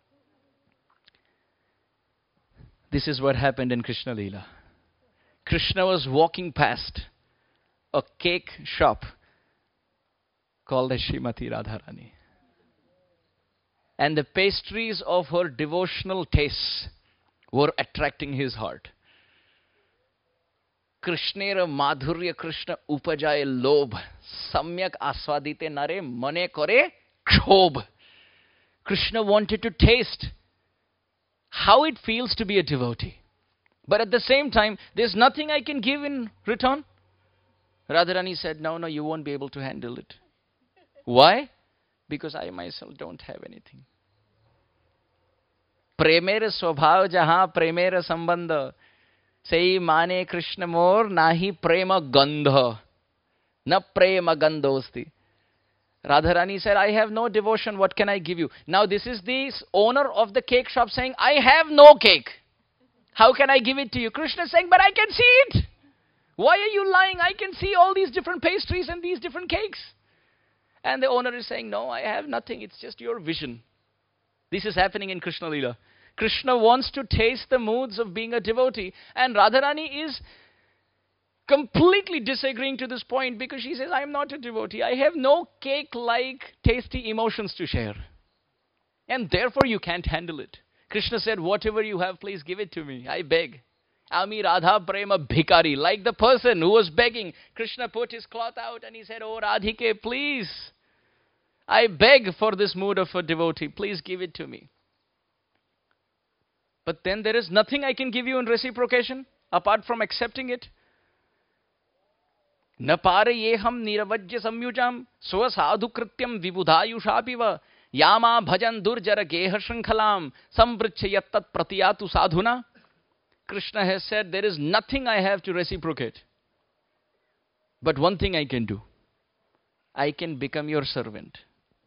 This is what happened in Krishna Leela. Krishna was walking past a cake shop called as Srimati Radharani. And the pastries of her devotional tastes were attracting his heart. Krishnera madhurya Krishna upajaye lobh samyak aswadite nare mane kore kshobh. Krishna wanted to taste how it feels to be a devotee. But at the same time, there's nothing I can give in return. Radharani said, no, you won't be able to handle it. Why? Because I myself don't have anything. Premera swabhav jahan premera sambandha. Sei mane Krishna mor nahi prema gandha. Na prema gandhosti. Radharani said, I have no devotion. What can I give you? Now this is the owner of the cake shop saying, I have no cake. How can I give it to you? Krishna is saying, but I can see it. Why are you lying? I can see all these different pastries and these different cakes. And the owner is saying, no, I have nothing. It's just your vision. This is happening in Krishna Leela. Krishna wants to taste the moods of being a devotee. And Radharani is completely disagreeing to this point because she says, I am not a devotee. I have no cake-like tasty emotions to share. And therefore you can't handle it. Krishna said, whatever you have, please give it to me. I beg. Ami Radha Prema Bhikari. Like the person who was begging. Krishna put his cloth out and he said, oh Radhike, please. I beg for this mood of a devotee. Please give it to me. But then there is nothing I can give you in reciprocation apart from accepting it. न पारयेहम निरवज्य संयुजम स्वसाधु कृत्यम विबुधायुषापिव यामा भजन दुर्जर गेह शृंखलाम संवृच्छ यत्तत् प्रतियातु साधुना. Krishna has said, there is nothing I have to reciprocate. But one thing I can do. I can become your servant.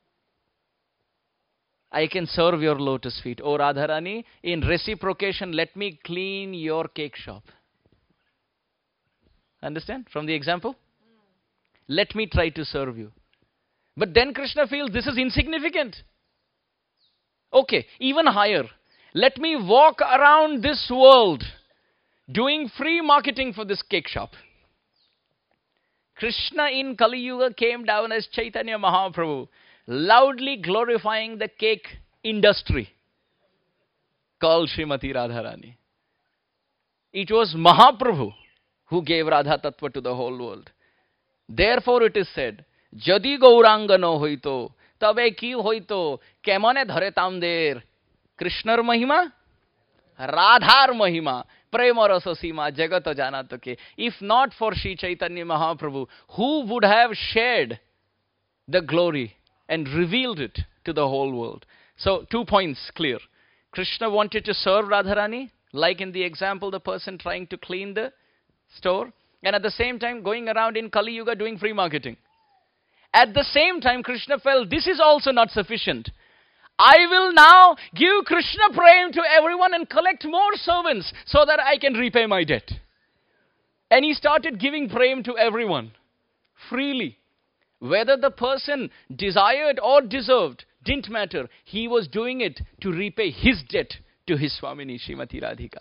I can serve your lotus feet. Oh Radharani, in reciprocation, let me clean your cake shop. Understand? From the example? Let me try to serve you. But then Krishna feels this is insignificant. Okay, even higher. Let me walk around this world doing free marketing for this cake shop. Krishna in Kali Yuga came down as Chaitanya Mahaprabhu, loudly glorifying the cake industry called Srimati Radharani. It was Mahaprabhu who gave Radha Tattva to the whole world. Therefore it is said, Jadi Gauranga no hoito, tabe ki hoito, kemane dhare tamder. Krishnar Mahima, Radhar Mahima, Prema Rasa Sima, Jagata Janatake. If not for Sri Chaitanya Mahaprabhu, who would have shared the glory and revealed it to the whole world? So, 2 points clear. Krishna wanted to serve Radharani, like in the example, the person trying to clean the store, and at the same time going around in Kali Yuga doing free marketing. At the same time, Krishna felt this is also not sufficient. I will now give Krishna Prem to everyone and collect more servants so that I can repay my debt. And he started giving Prem to everyone, freely. Whether the person desired or deserved, didn't matter. He was doing it to repay his debt to his Swamini, Srimati Radhika.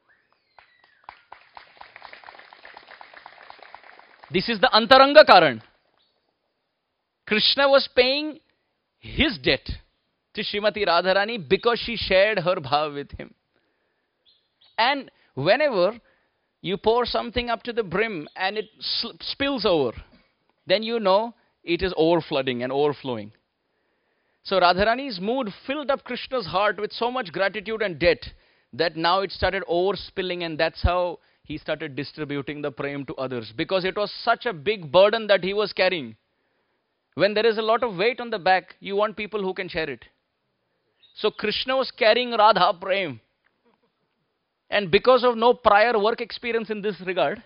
This is the Antaranga Karan. Krishna was paying his debt to Srimati Radharani because she shared her bhav with him. And whenever you pour something up to the brim and it spills over, then you know it is overflooding and overflowing. So Radharani's mood filled up Krishna's heart with so much gratitude and debt that now it started overspilling, and that's how he started distributing the prem to others, because it was such a big burden that he was carrying. When there is a lot of weight on the back, you want people who can share it. So Krishna was carrying Radha Prem. And because of no prior work experience in this regard,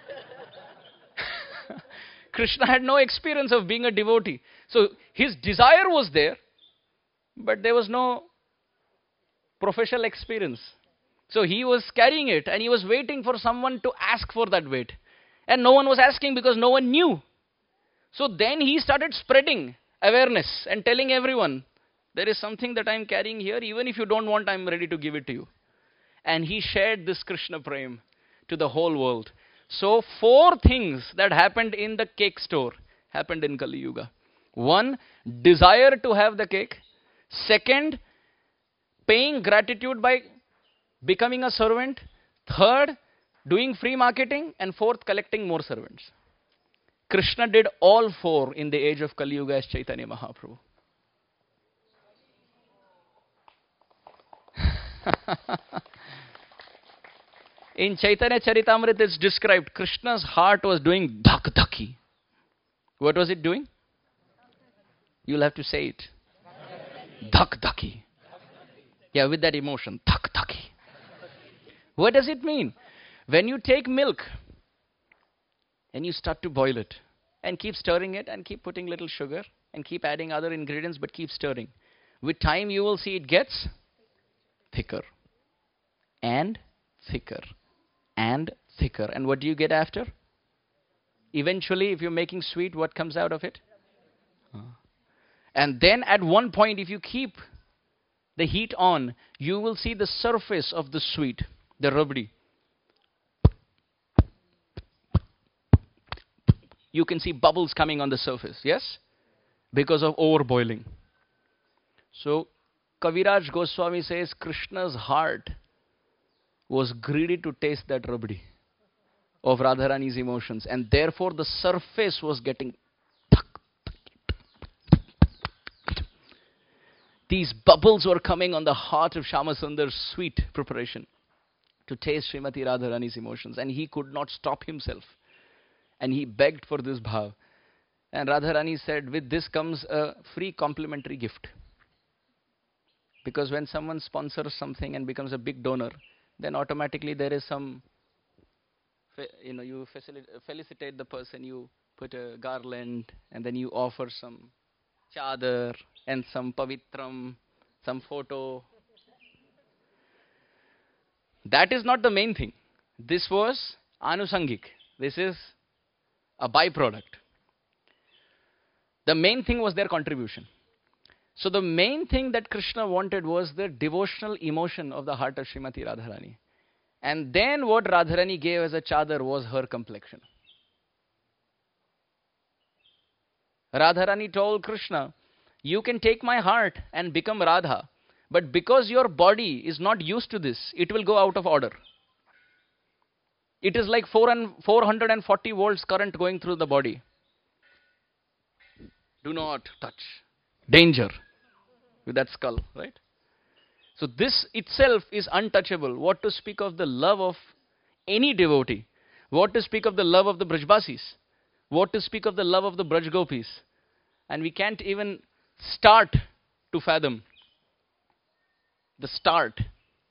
Krishna had no experience of being a devotee. So his desire was there, but there was no professional experience. So he was carrying it and he was waiting for someone to ask for that weight. And no one was asking because no one knew. So then he started spreading awareness and telling everyone, there is something that I am carrying here. Even if you don't want, I am ready to give it to you. And he shared this Krishna Prem to the whole world. So 4 things that happened in the cake store happened in Kali Yuga. 1, desire to have the cake. 2nd, paying gratitude by becoming a servant. 3rd, doing free marketing. And 4th, collecting more servants. Krishna did all 4 in the age of Kali Yuga as Chaitanya Mahaprabhu. In Chaitanya Charitamrita it's described, Krishna's heart was doing dhak dhaki. What was it doing? You'll have to say it. Dhak dhaki. Yeah, with that emotion. Dhak dhaki. What does it mean? When you take milk and you start to boil it and keep stirring it and keep putting little sugar and keep adding other ingredients but keep stirring. With time you will see it gets thicker and thicker and thicker. And what do you get after? Eventually, if you're making sweet, what comes out of it? And then at one point, if you keep the heat on, you will see the surface of the sweet, the rabdi. You can see bubbles coming on the surface, yes? Because of overboiling. So, Kaviraj Goswami says Krishna's heart was greedy to taste that rabdi of Radharani's emotions, and therefore the surface was getting these bubbles were coming on the heart of Shamasundar's sweet preparation to taste Srimati Radharani's emotions, and he could not stop himself. And he begged for this bhav. And Radharani said, with this comes a free complimentary gift. Because when someone sponsors something and becomes a big donor, then automatically there is some, you felicitate the person, you put a garland, and then you offer some chadar and some pavitram, some photo. That is not the main thing. This was anusangik. This is a byproduct. The main thing was their contribution. So the main thing that Krishna wanted was the devotional emotion of the heart of Srimati Radharani. And then what Radharani gave as a chadar was her complexion. Radharani told Krishna, you can take my heart and become Radha, but because your body is not used to this, it will go out of order. It is like 440 volts current going through the body. Do not touch. Danger with that skull, right? So this itself is untouchable. What to speak of the love of any devotee? What to speak of the love of the Brajbasis? What to speak of the love of the Braj Gopis? And we can't even start to fathom the start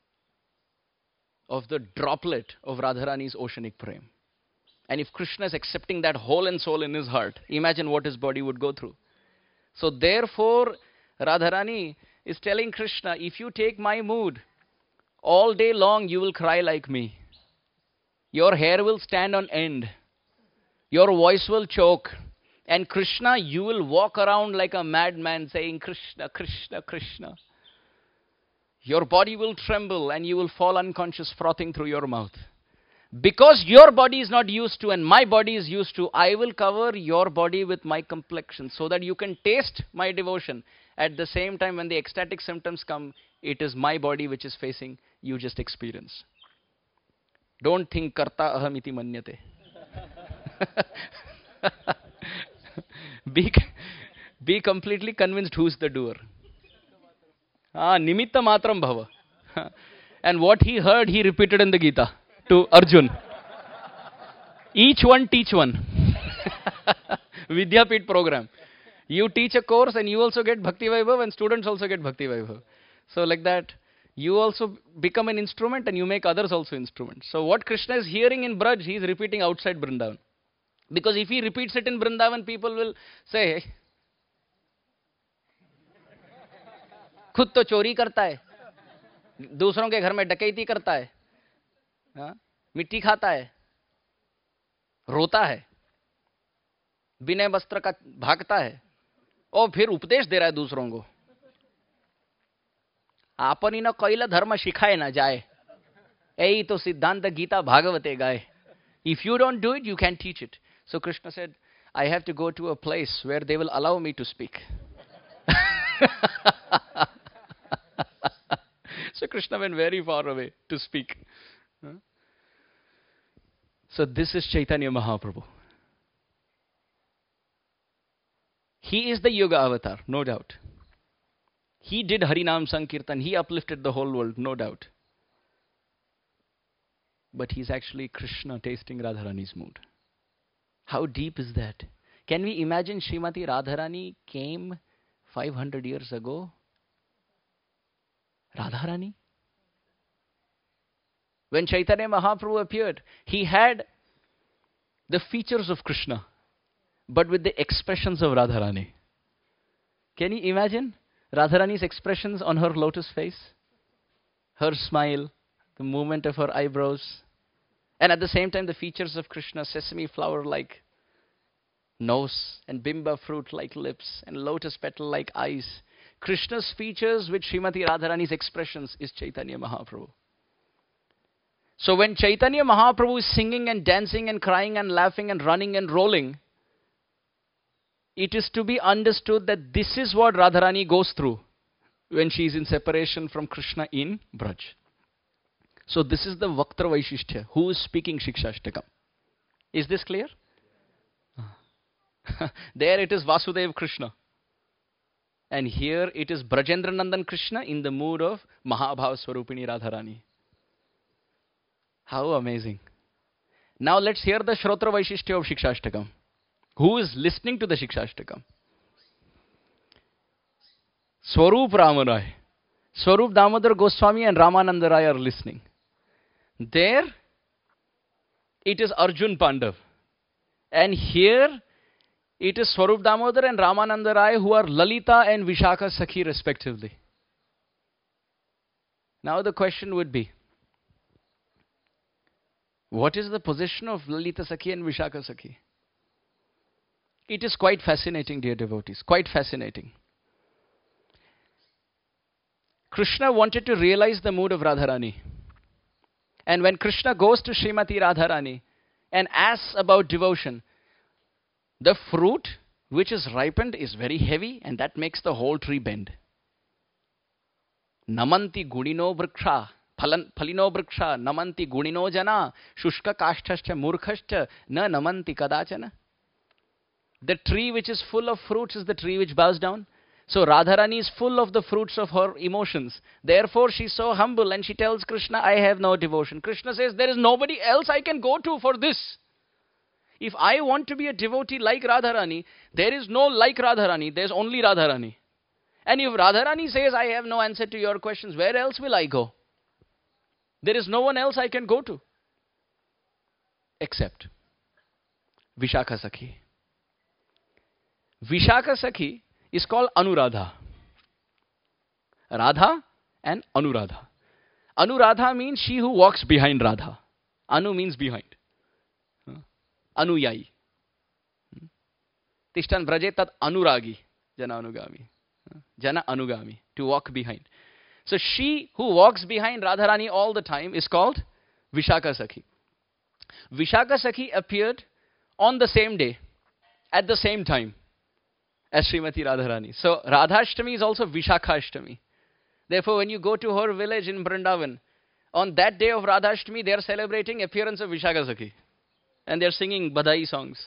of the droplet of Radharani's oceanic prem. And if Krishna is accepting that whole and soul in his heart, imagine what his body would go through. So therefore, Radharani is telling Krishna, if you take my mood, all day long you will cry like me. Your hair will stand on end. Your voice will choke. And Krishna, you will walk around like a madman saying, Krishna, Krishna, Krishna. Your body will tremble and you will fall unconscious, frothing through your mouth. Because your body is not used to and my body is used to, I will cover your body with my complexion so that you can taste my devotion. At the same time, when the ecstatic symptoms come, it is my body which is facing, you just experience. Don't think karta aham iti manyate. Be completely convinced who's the doer. Nimitta matram bhava. And what he heard, he repeated in the Gita to Arjun. Each one teach one. Vidyapit program. You teach a course and you also get Bhakti Vaibhav and students also get Bhakti Vaibhav. So like that, you also become an instrument and you make others also instruments. So what Krishna is hearing in Braj, he is repeating outside Vrindavan. Because if he repeats it in Vrindavan, people will say, खुद तो चोरी करता है, दूसरों के घर में डकैती करता है, मिट्टी खाता है, रोता है, बिना वस्त्र का भागता है, और फिर उपदेश दे रहा है दूसरों को. आपनी न कैला धर्म शिखाए ना जाए, यही तो सिद्धांत गीता भागवते गाए. If you don't do it, you can't teach it. So Krishna said, I have to go to a place where they will allow me to speak. So Krishna went very far away to speak. So this is Chaitanya Mahaprabhu. He is the Yoga avatar, no doubt. He did Harinam Sankirtan. He uplifted the whole world, no doubt. But he's actually Krishna tasting Radharani's mood. How deep is that? Can we imagine Srimati Radharani came 500 years ago? Radharani? When Chaitanya Mahaprabhu appeared, he had the features of Krishna, but with the expressions of Radharani. Can you imagine Radharani's expressions on her lotus face? Her smile, the movement of her eyebrows, and at the same time the features of Krishna, sesame flower-like nose, and bimba fruit-like lips, and lotus petal-like eyes. Krishna's features with Srimati Radharani's expressions is Chaitanya Mahaprabhu. So when Chaitanya Mahaprabhu is singing and dancing and crying and laughing and running and rolling, it is to be understood that this is what Radharani goes through when she is in separation from Krishna in Braj. So this is the Vaktra Vaishishtya. Who is speaking Shikshashtakam? Is this clear? There it is Vasudev Krishna. And here it is Brajendra Nandan Krishna in the mood of Mahabhav Swarupini Radharani. How amazing. Now let's hear the Shrotra Vaishishtya of Shikshashtakam. Who is listening to the Shikshashtakam? Swarup Ramarai. Swarup Damodar Goswami and Ramananda Rai are listening. There, it is Arjun Pandav. And here, it is Swarup Damodar and Ramananda Rai who are Lalita and Vishaka Sakhi respectively. Now the question would be, what is the position of Lalita Sakhi and Vishaka Sakhi? It is quite fascinating, dear devotees, quite fascinating. Krishna wanted to realize the mood of Radharani. And when Krishna goes to Srimati Radharani and asks about devotion, the fruit which is ripened is very heavy and that makes the whole tree bend. Namanti gunino vriksha, phalino vriksha, namanti gunino jana, shushka kashthascha murkhascha, na namanti kadachana. The tree which is full of fruits is the tree which bows down. So Radharani is full of the fruits of her emotions. Therefore she is so humble and she tells Krishna, I have no devotion. Krishna says, there is nobody else I can go to for this. If I want to be a devotee like Radharani, there is no like Radharani, there is only Radharani. And if Radharani says, I have no answer to your questions, where else will I go? There is no one else I can go to. Except Vishaka Sakhi. Vishaka Sakhi is called Anuradha. Radha and Anuradha. Anuradha means she who walks behind Radha. Anu means behind. Anuyai. Tishtan braje tat anuragi. Jana anugami. Jana anugami. To walk behind. So she who walks behind Radharani all the time is called Vishaka Sakhi. Vishaka Sakhi appeared on the same day, at the same time as Srimati Radharani. So Radhashtami is also Vishakhashtami. Therefore, when you go to her village in Vrindavan, on that day of Radhashtami, they are celebrating appearance of Vishaka Sakhi. And they are singing Badai songs.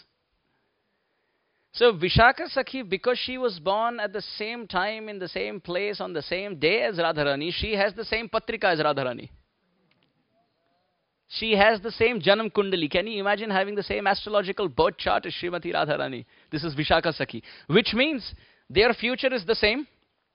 So Vishaka Sakhi, because she was born at the same time, in the same place, on the same day as Radharani, she has the same Patrika as Radharani. She has the same Janam Kundali. Can you imagine having the same astrological birth chart as Srimati Radharani? This is Vishaka Sakhi. Which means their future is the same.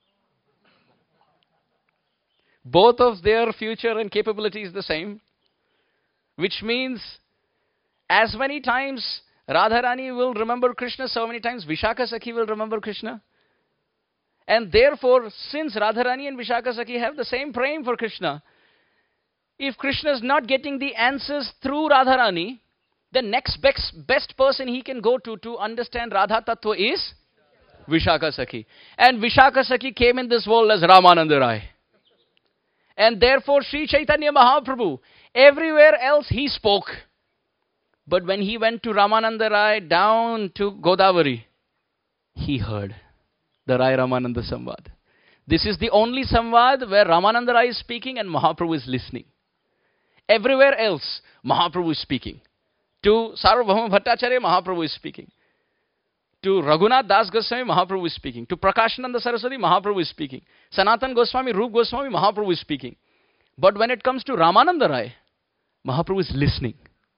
Both of their future and capability is the same. Which means as many times Radharani will remember Krishna, so many times Vishaka Sakhi will remember Krishna. And therefore, since Radharani and Vishaka Sakhi have the same prem for Krishna, if Krishna is not getting the answers through Radharani, the next best person he can go to understand Radha Tattva is Vishaka Sakhi. And Vishaka Sakhi came in this world as Ramananda Rai. And therefore, Sri Chaitanya Mahaprabhu, everywhere else he spoke. But when he went to Ramananda Rai down to Godavari, he heard the Rai Ramananda Samvad. This is the only Samvad where Ramananda Rai is speaking and Mahaprabhu is listening. Everywhere else, Mahaprabhu is speaking. To Sarvabhauma Bhattacharya, Mahaprabhu is speaking. To Raghunath Das Goswami, Mahaprabhu is speaking. To Prakashananda Saraswati, Mahaprabhu is speaking. Sanatan Goswami, Rup Goswami, Mahaprabhu is speaking. But when it comes to Ramananda Rai, Mahaprabhu is listening.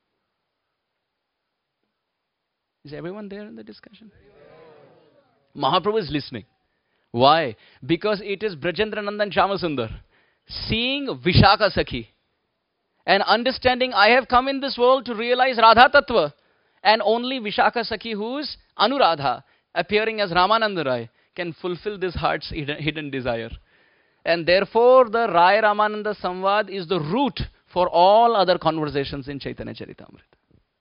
Is everyone there in the discussion? Mahaprabhu is listening. Why? Because it is Brajendranandan Shyamasundar seeing Vishaka Sakhi and understanding I have come in this world to realize Radha Tattva, and only Vishaka Sakhi, who is Anuradha, appearing as Ramananda Rai, can fulfill this heart's hidden desire. And therefore the Rai Ramananda Samvad is the root for all other conversations in Chaitanya Charitamrita.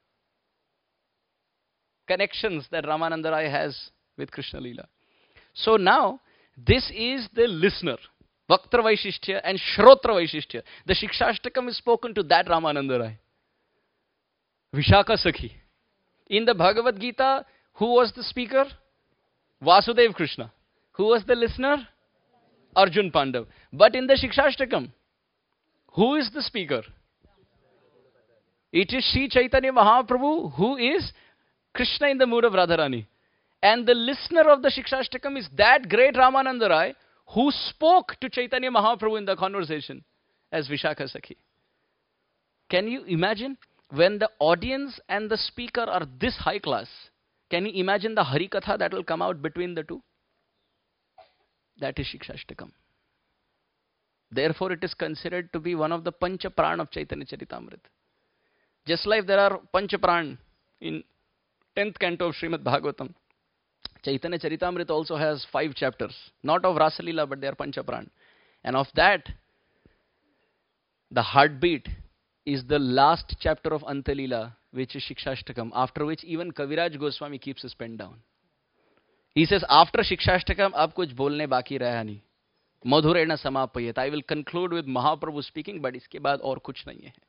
Connections that Ramananda Rai has with Krishna Leela. So now, this is the listener. Vaktra Vaishishtya and Shrotra Vaishishtya. The Shikshashtakam is spoken to that Ramananda Rai. Vishaka Sakhi. In the Bhagavad Gita, who was the speaker? Vasudev Krishna. Who was the listener? Arjun Pandav. But in the Shikshashtakam, who is the speaker? It is Sri Chaitanya Mahaprabhu who is Krishna in the mood of Radharani. And the listener of the Shikshashtakam is that great Ramananda Rai who spoke to Chaitanya Mahaprabhu in the conversation as Vishaka Sakhi. Can you imagine? when the audience and the speaker are this high class, can you imagine the Harikatha that will come out between the two? That is Shikshashtakam. Therefore, it is considered to be one of the Pancha Pran of Chaitanya Charitamrita. Just like there are Pancha Pran in 10th canto of Srimad Bhagavatam, Chaitanya Charitamrita also has 5 chapters, not of Rasalila, but they are Pancha Pran. And of that, the heartbeat is the last chapter of Antalila, which is Shikshashtakam, after which even Kaviraj Goswami keeps his pen down. He says, after Shikshashtakam, ab kuch bolne baki raya nahi. Madhurena samapayat. I will conclude with Mahaprabhu speaking, but iske baad aur kuch nahi hai.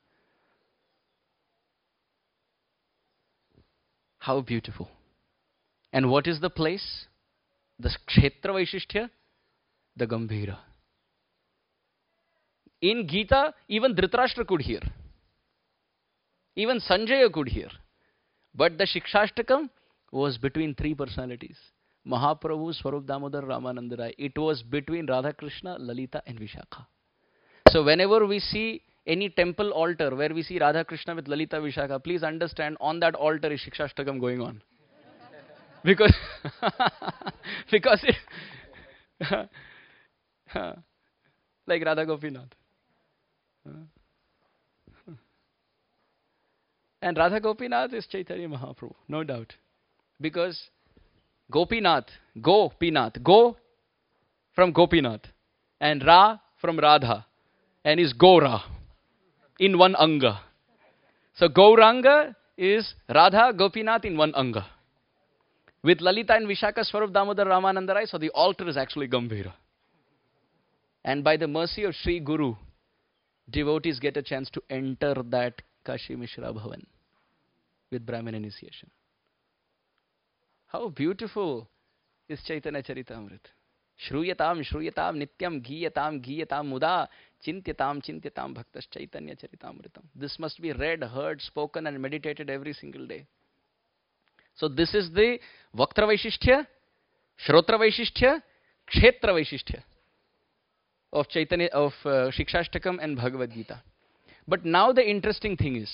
How beautiful. And what is the place? The Kshetra Vaishishtya, the Gambhira. In Gita, even Dhritarashtra could hear. Even Sanjaya could hear. But the Shikshashtakam was between 3 personalities. Mahaprabhu, Swarup Damodar, Ramananda Rai. It was between Radha Krishna, Lalita and Vishakha. So whenever we see any temple altar where we see Radha Krishna with Lalita Vishakha, please understand on that altar is Shikshashtakam going on. Because it like Radha Gopinath. And Radha Gopinath is Chaitanya Mahaprabhu, no doubt. Because Gopinath, Go from Gopinath, and Ra from Radha, and is Gora in one Anga. So Gauranga is Radha Gopinath in one Anga. With Lalita and Vishakha, Swarup Damodar, Ramananda Rai, so the altar is actually Gambhira. And by the mercy of Sri Guru, devotees get a chance to enter that Kashi Mishra Bhavan with Brahmin initiation. How beautiful is Chaitanya Charitamrita. Shruyatam, Shruyatam, Nityam, Giyatam, Giyatam, Muda, Chintyatam, Chintyatam, Bhaktas Chaitanya Charitamritam. This must be read, heard, spoken and meditated every single day. So this is the Vaktra Vaishishtya, Shrotra Vaishishtya, Kshetra Vaishishtya of Chaitanya, of Shikshashtakam and Bhagavad Gita. But now the interesting thing is,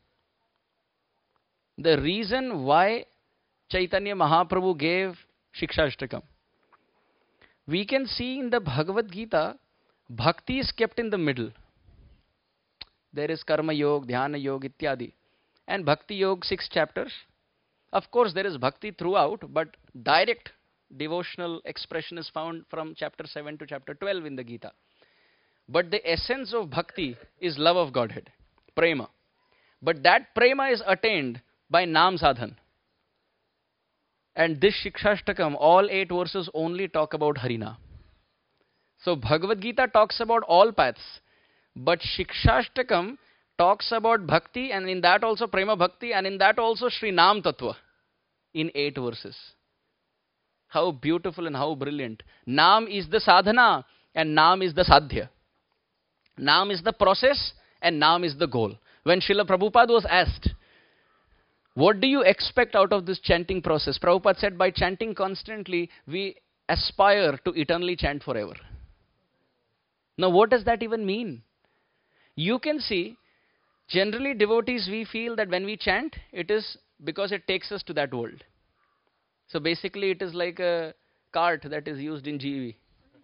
the reason why Chaitanya Mahaprabhu gave Shikshashtakam. We can see in the Bhagavad Gita, Bhakti is kept in the middle. There is Karma Yoga, Dhyana Yoga, Ityadi. And Bhakti Yoga, 6 chapters. Of course, there is Bhakti throughout, but direct devotional expression is found from chapter 7 to chapter 12 in the Gita. But the essence of Bhakti is love of Godhead, Prema. But that Prema is attained by Nam Sadhan. And this Shikshashtakam, all 8 verses only talk about Harina. So Bhagavad Gita talks about all paths, but Shikshashtakam talks about Bhakti, and in that also Prema Bhakti, and in that also Sri Nam Tattva in 8 verses. How beautiful and how brilliant. Nam is the sadhana and Nam is the sadhya. Nam is the process and Nam is the goal. When Srila Prabhupada was asked, what do you expect out of this chanting process? Prabhupada said, by chanting constantly, we aspire to eternally chant forever. Now, what does that even mean? You can see, generally devotees, we feel that when we chant, it is because it takes us to that world. So basically, it is like a cart that is used in GV.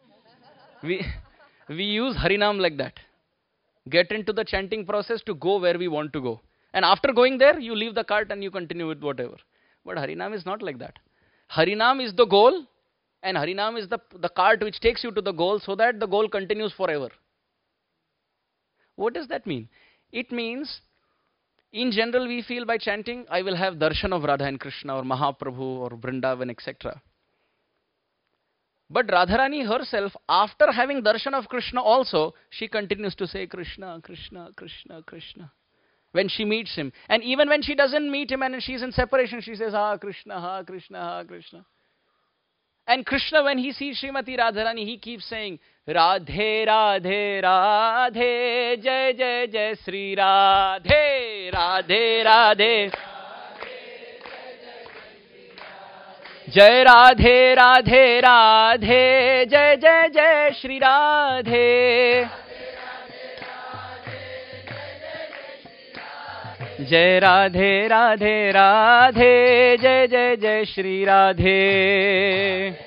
We use Harinam like that. Get into the chanting process to go where we want to go. And after going there, you leave the cart and you continue with whatever. But Harinam is not like that. Harinam is the goal, and Harinam is the cart which takes you to the goal so that the goal continues forever. What does that mean? It means, in general, we feel by chanting, I will have darshan of Radha and Krishna or Mahaprabhu or Vrindavan, etc. But Radharani herself, after having darshan of Krishna also, she continues to say Krishna, Krishna, Krishna, Krishna. When she meets him. And even when she doesn't meet him and she's in separation, she says, Ha Krishna, Ha Krishna, Ha Krishna. And Krishna, when he sees Srimati Radharani, he keeps saying, Radhe, Radhe, Radhe, Jai, Jai, Jai, Sri Radhe, Radhe, Radhe. Jai Radhe, Radhe, Radhe, Jai, Jai, Jai, Sri Radhe. जय राधे राधे राधे, जय जय जय Shri Radhe.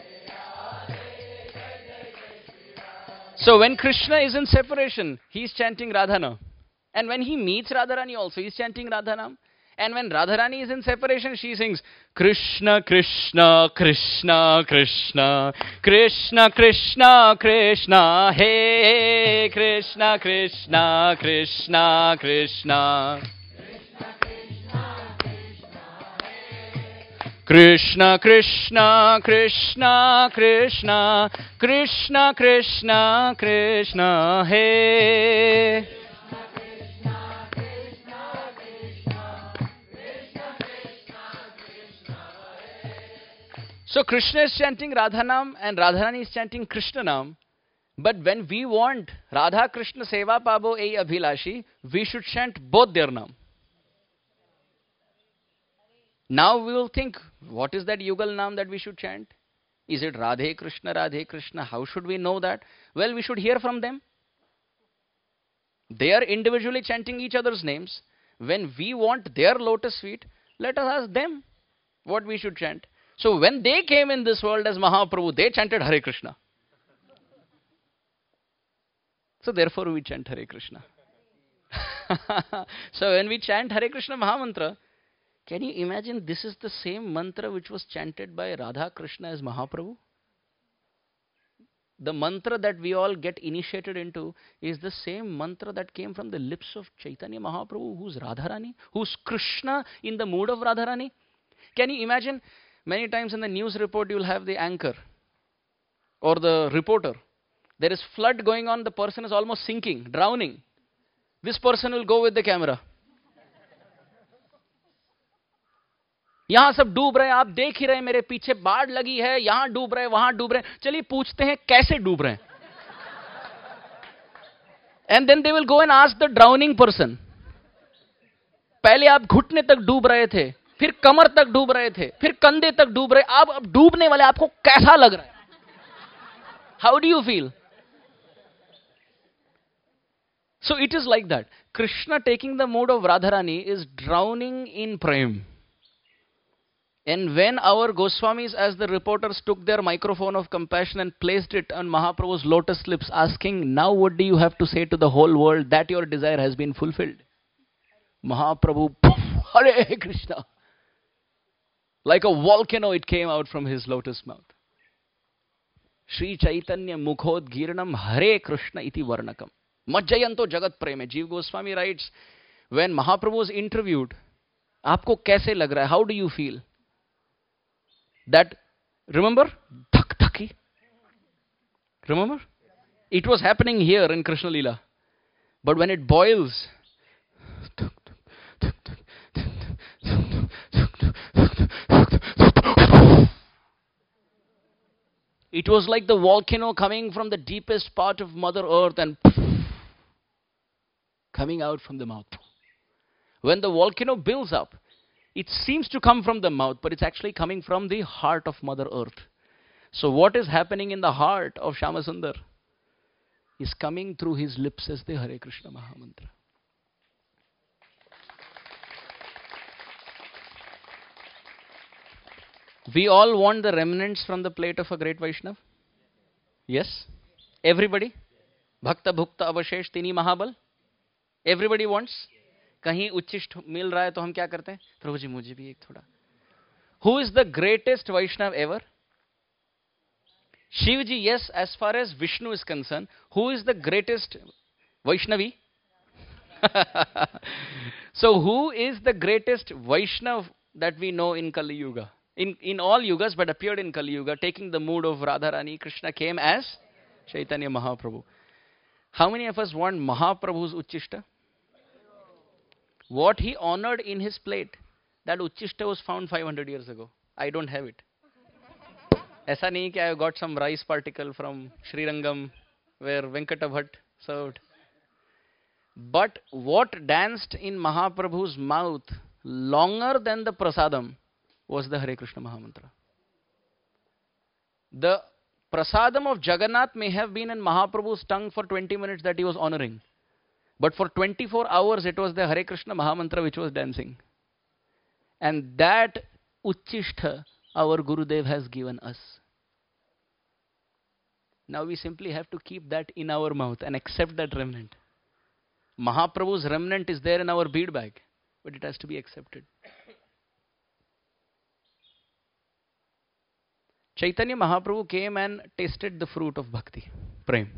So when Krishna is in separation, he is chanting Radhanam. And when he meets Radharani also, he is chanting Radhanam. And when Radharani is in separation, she sings Krishna, Krishna, Krishna, Krishna, Krishna, Krishna, Krishna, Hey, Krishna, Krishna, Krishna, Krishna. Krishna, Krishna, Krishna, Krishna, Krishna, Krishna, Krishna, Hey. So Krishna is chanting Radhanam and Radharani is chanting Krishnanam. But when we want Radha Krishna Seva Pabo Ei Abhilashi, we should chant both their Nam. Now we will think, what is that Yugal Nam that we should chant? Is it Radhe Krishna, Radhe Krishna? How should we know that? Well, we should hear from them. They are individually chanting each other's names. When we want their lotus feet, let us ask them what we should chant. So when they came in this world as Mahaprabhu, they chanted Hare Krishna. So therefore we chant Hare Krishna. So when we chant Hare Krishna Mahamantra, can you imagine this is the same mantra which was chanted by Radha Krishna as Mahaprabhu? The mantra that we all get initiated into is the same mantra that came from the lips of Chaitanya Mahaprabhu, who's Radharani, who's Krishna in the mood of Radharani. Can you imagine? Many times in the news report, you will have the anchor or the reporter. There is flood going on, the person is almost sinking, drowning. This person will go with the camera. यहाँ सब डूब रहे हैं, आप देख ही रहे हैं, मेरे पीछे बाढ़ लगी है, यहाँ डूब रहे हैं, वहां डूब रहे हैं. चलिए पूछते हैं कैसे डूब रहे हैं. And then they will go and ask the drowning person. पहले आप घुटने तक डूब रहे थे, फिर कमर तक डूब रहे थे, फिर कंधे तक डूब रहे, अब डूबने वाले आपको कैसा लग रहा है? How do you feel? So it is like that. Krishna taking the mood of Radharani is drowning in prem. And when our Goswamis as the reporters took their microphone of compassion and placed it on Mahaprabhu's lotus lips, asking, now what do you have to say to the whole world that your desire has been fulfilled? Mahaprabhu, Hare Krishna. Like a volcano, it came out from his lotus mouth. Sri Chaitanya Mukhod Giranam Hare Krishna iti Varnakam. Majjayanto Jagat Preme. Jeev Goswami writes, when Mahaprabhu was interviewed, Aapko kaise lag raha hai? How do you feel? That, remember? Dhak dhaki. Remember? It was happening here in Krishna Leela. But when it boils, it was like the volcano coming from the deepest part of Mother Earth and coming out from the mouth. When the volcano builds up, it seems to come from the mouth, but it's actually coming from the heart of Mother Earth. So what is happening in the heart of Shyamasundar is coming through his lips as the Hare Krishna Mahamantra. We all want the remnants from the plate of a great Vaishnav? Yes? Everybody? Bhakta Bhukta Avashesh Tini Mahabal? Everybody wants? कहीं उच्चिष्ट मिल रहा है तो हम क्या करते हैं? प्रभु जी मुझे भी एक थोड़ा. Who is the greatest Vaishnav ever? Shivji, yes, as far as Vishnu is concerned. Who is the greatest Vaishnavi? So who is the greatest Vaishnav that we know in Kali Yuga? In all yugas, but appeared in Kali Yuga, taking the mood of Radharani, Krishna came as Chaitanya Mahaprabhu. How many of us want Mahaprabhu's Uchishta? What he honored in his plate, that Uchishta was found 500 years ago. I don't have it. ऐसा नहीं कि I got some rice particle from Srirangam where Venkata Bhatt served. But what danced in Mahaprabhu's mouth longer than the prasadam was the Hare Krishna Mahamantra. The prasadam of Jagannath may have been in Mahaprabhu's tongue for 20 minutes that he was honoring. But for 24 hours, it was the Hare Krishna Mahamantra which was dancing. And that Uchishtha our Gurudev has given us. Now we simply have to keep that in our mouth and accept that remnant. Mahaprabhu's remnant is there in our bead bag, but it has to be accepted. Chaitanya Mahaprabhu came and tasted the fruit of bhakti, prem.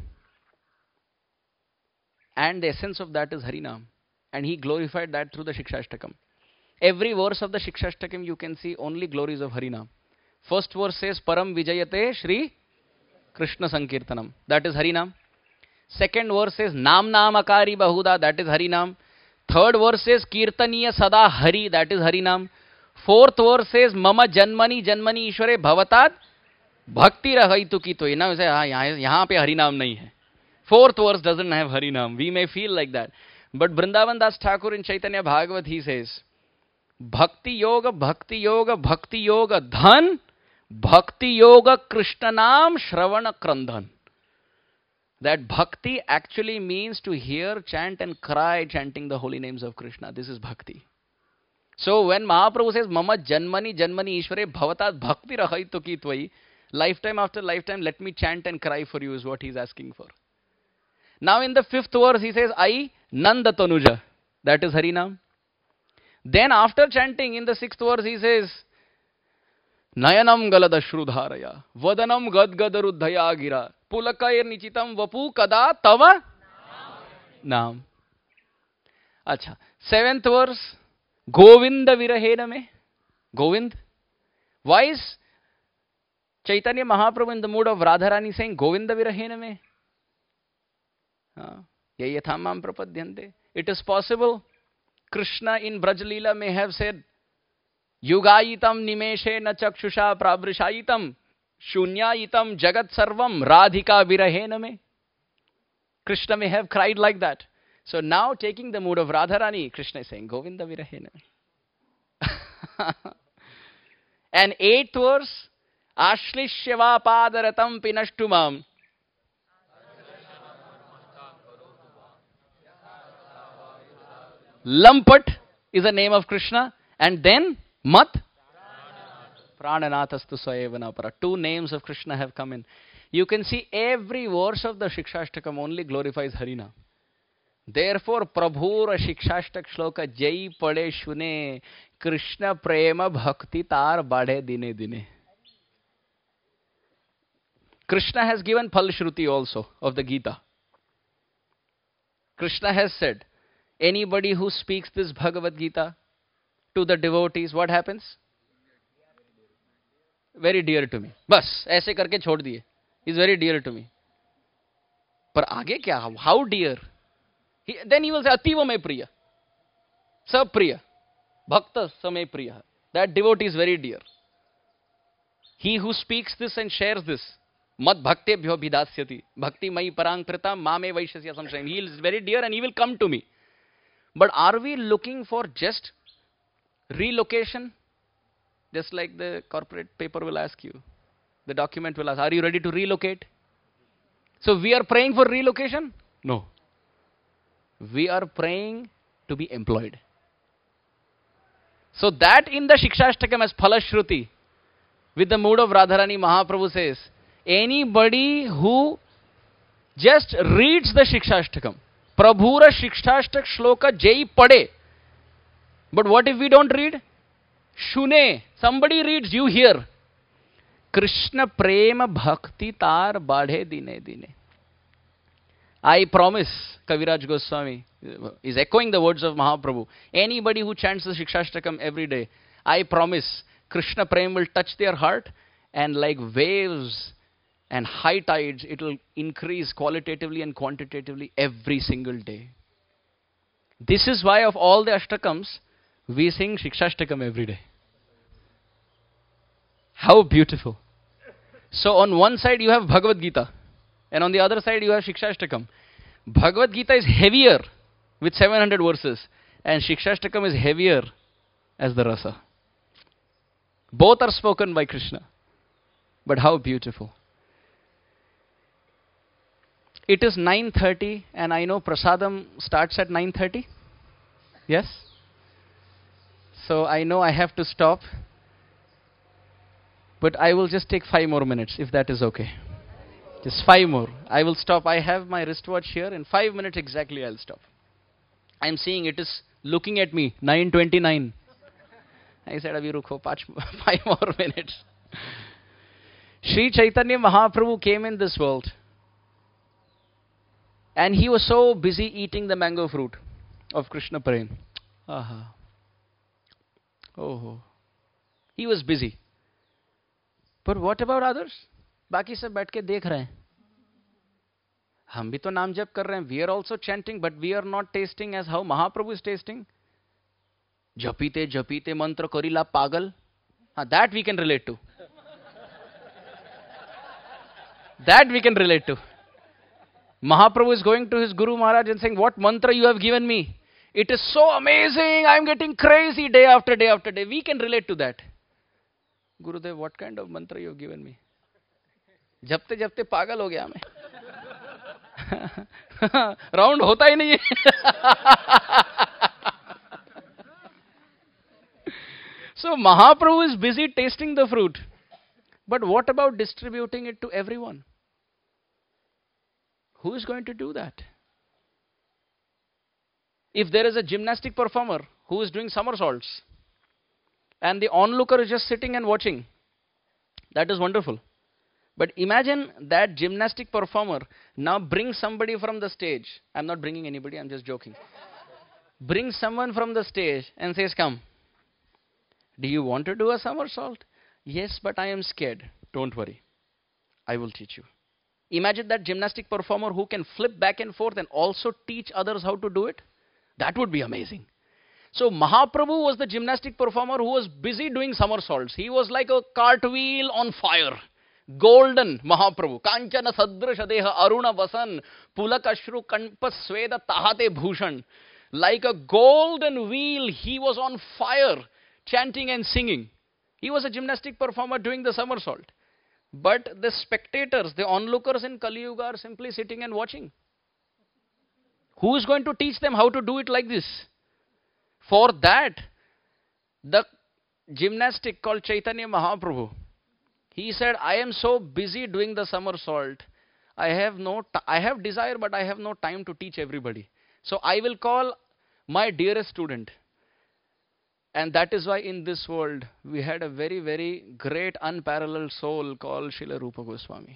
And the essence of that is Harinam. And he glorified that through the Shikshashtakam. Every verse of the Shikshashtakam you can see only glories of Harinam. First verse says, Param Vijayate Shri Krishna Sankirtanam. That is Harinam. Second verse says, Nam Namakari Bahuda. That is Harinam. Third verse says, Kirtaniya Sada Hari. That is Harinam. Fourth verse says, Mama Janmani Janmani Ishware Bhavatat Bhakti Rahaitu Kito. Now you say, yahan pe Harinam nahi hai. Fourth verse doesn't have Harinam. We may feel like that. But Vrindavan Das Thakur in Chaitanya Bhagavat, he says, Bhakti Yoga, Bhakti Yoga, Bhakti Yoga Dhan, Bhakti Yoga Krishna Nam Shravana Krandhan. That bhakti actually means to hear, chant and cry chanting the holy names of Krishna. This is bhakti. So when Mahaprabhu says, Mama Janmani Janmani Ishware Bhavatat Bhakti Rahaitu Ki Tvai, lifetime after lifetime, let me chant and cry for you is what he's asking for. Now in the fifth verse, he says, I Nanda Tanuja. That is Harinam. Then after chanting in the sixth verse, he says, Nayanam Galada Shrudharaya, Vadanam Gadgadaruddhaya Gira, Pulakayar Nichitam Vapu Kada Tava Nam. Acha. Seventh verse, Govinda Virahena Me. Govind. Why is Chaitanya Mahaprabhu in the mood of Radharani saying Govinda Virahena Me? Yayathamam prapadyante. It is possible Krishna in Brajlila may have said, Yugayitam nimeshe na chakshusha prabrishayitam shunyayitam jagat sarvam radhika virahena me. Krishna may have cried like that. So now taking the mood of Radharani, Krishna is saying, Govinda virahena me. And eighth verse, Ashlishyava padaratam pinashtumam. Lampat is the name of Krishna. And then Mat Prananathastu Sayevana Para. Two names of Krishna have come in. You can see every verse of the Shikshashtakam only glorifies Harina. Therefore, Prabhura Shikshashtak Shloka Jai Pade Shune Krishna Prema Bhakti Tar Bade Dine Dine. Krishna has given Phalshruti also of the Gita. Krishna has said, anybody who speaks this Bhagavad Gita to the devotees, what happens? Very dear to me. Bas, ऐसे करके छोड़ दिए. He's very dear to me. पर आगे क्या? How dear? Then he will say, Ativa me priya. Sab priya. Bhakta samay priya. That devotee is very dear. He who speaks this and shares this, Mad bhaktebhyo bhidasyati. Bhakti mai parang prita mame vaishasya samshayam. He is very dear and he will come to me. But are we looking for just relocation? Just like the corporate paper will ask you. The document will ask, are you ready to relocate? So we are praying for relocation? No. We are praying to be employed. So that in the Shikshashtakam as Phalashruti, with the mood of Radharani, Mahaprabhu says, anybody who just reads the Shikshashtakam, Prabhura Shikshashtak Shloka Jai Pade. But what if we don't read? Shune. Somebody reads, you hear. Krishna Prema Bhakti Tar Badhe Dine Dine. I promise, Kaviraj Goswami is echoing the words of Mahaprabhu. Anybody who chants the Shikshashtakam every day, I promise, Krishna Prem will touch their heart and like waves and high tides, it will increase qualitatively and quantitatively every single day. This is why of all the Ashtakams, we sing Shikshashtakam every day. How beautiful. So on one side you have Bhagavad Gita, and on the other side you have Shikshashtakam. Bhagavad Gita is heavier with 700 verses, and Shikshashtakam is heavier as the rasa. Both are spoken by Krishna. But how beautiful. It is 9:30 and I know Prasadam starts at 9:30. Yes? So I know I have to stop. But I will just take 5 more minutes if that is okay. Just 5 more. I will stop. I have my wristwatch here. In 5 minutes exactly I'll stop. I'm seeing it is looking at me. 9:29. I said, Abhi rukho, 5 more minutes. Sri Chaitanya Mahaprabhu came in this world. And he was so busy eating the mango fruit of Krishna Prem. Aha. Oh. He was busy. But what about others? बाकी सब बैठ के देख रहे हैं. हम भी तो नाम जप कर रहे हैं. We are also chanting, but we are not tasting as how Mahaprabhu is tasting. जपीते जपीते मंत्र करीला पागल. That we can relate to. That we can relate to. Mahaprabhu is going to his Guru Maharaj and saying, what mantra you have given me? It is so amazing. I am getting crazy day after day after day. We can relate to that. Gurudev, what kind of mantra you have given me? जपते जपते पागल हो गया मैं. Round होता ही नहीं है. So Mahaprabhu is busy tasting the fruit. But what about distributing it to everyone? Who is going to do that? If there is a gymnastic performer who is doing somersaults and the onlooker is just sitting and watching, that is wonderful. But imagine that gymnastic performer now brings somebody from the stage. I'm not bringing anybody, I'm just joking. Brings someone from the stage and says, come, do you want to do a somersault? Yes, but I am scared. Don't worry, I will teach you. Imagine that gymnastic performer who can flip back and forth and also teach others how to do it. That would be amazing. So Mahaprabhu was the gymnastic performer who was busy doing somersaults. He was like a cartwheel on fire. Golden Mahaprabhu. Kanchana Sadrisha Deha Aruna Vasan Pulakashru Kanpa Sweda Tahate Bhushan. Like a golden wheel, he was on fire, chanting and singing. He was a gymnastic performer doing the somersault. But the spectators, the onlookers in Kali Yuga are simply sitting and watching. Who is going to teach them how to do it like this? For that, the gymnastic called Chaitanya Mahaprabhu, he said, I am so busy doing the somersault. I have desire, but I have no time to teach everybody. So I will call my dearest student. And that is why in this world, we had a very, very great unparalleled soul called Srila Rupa Goswami.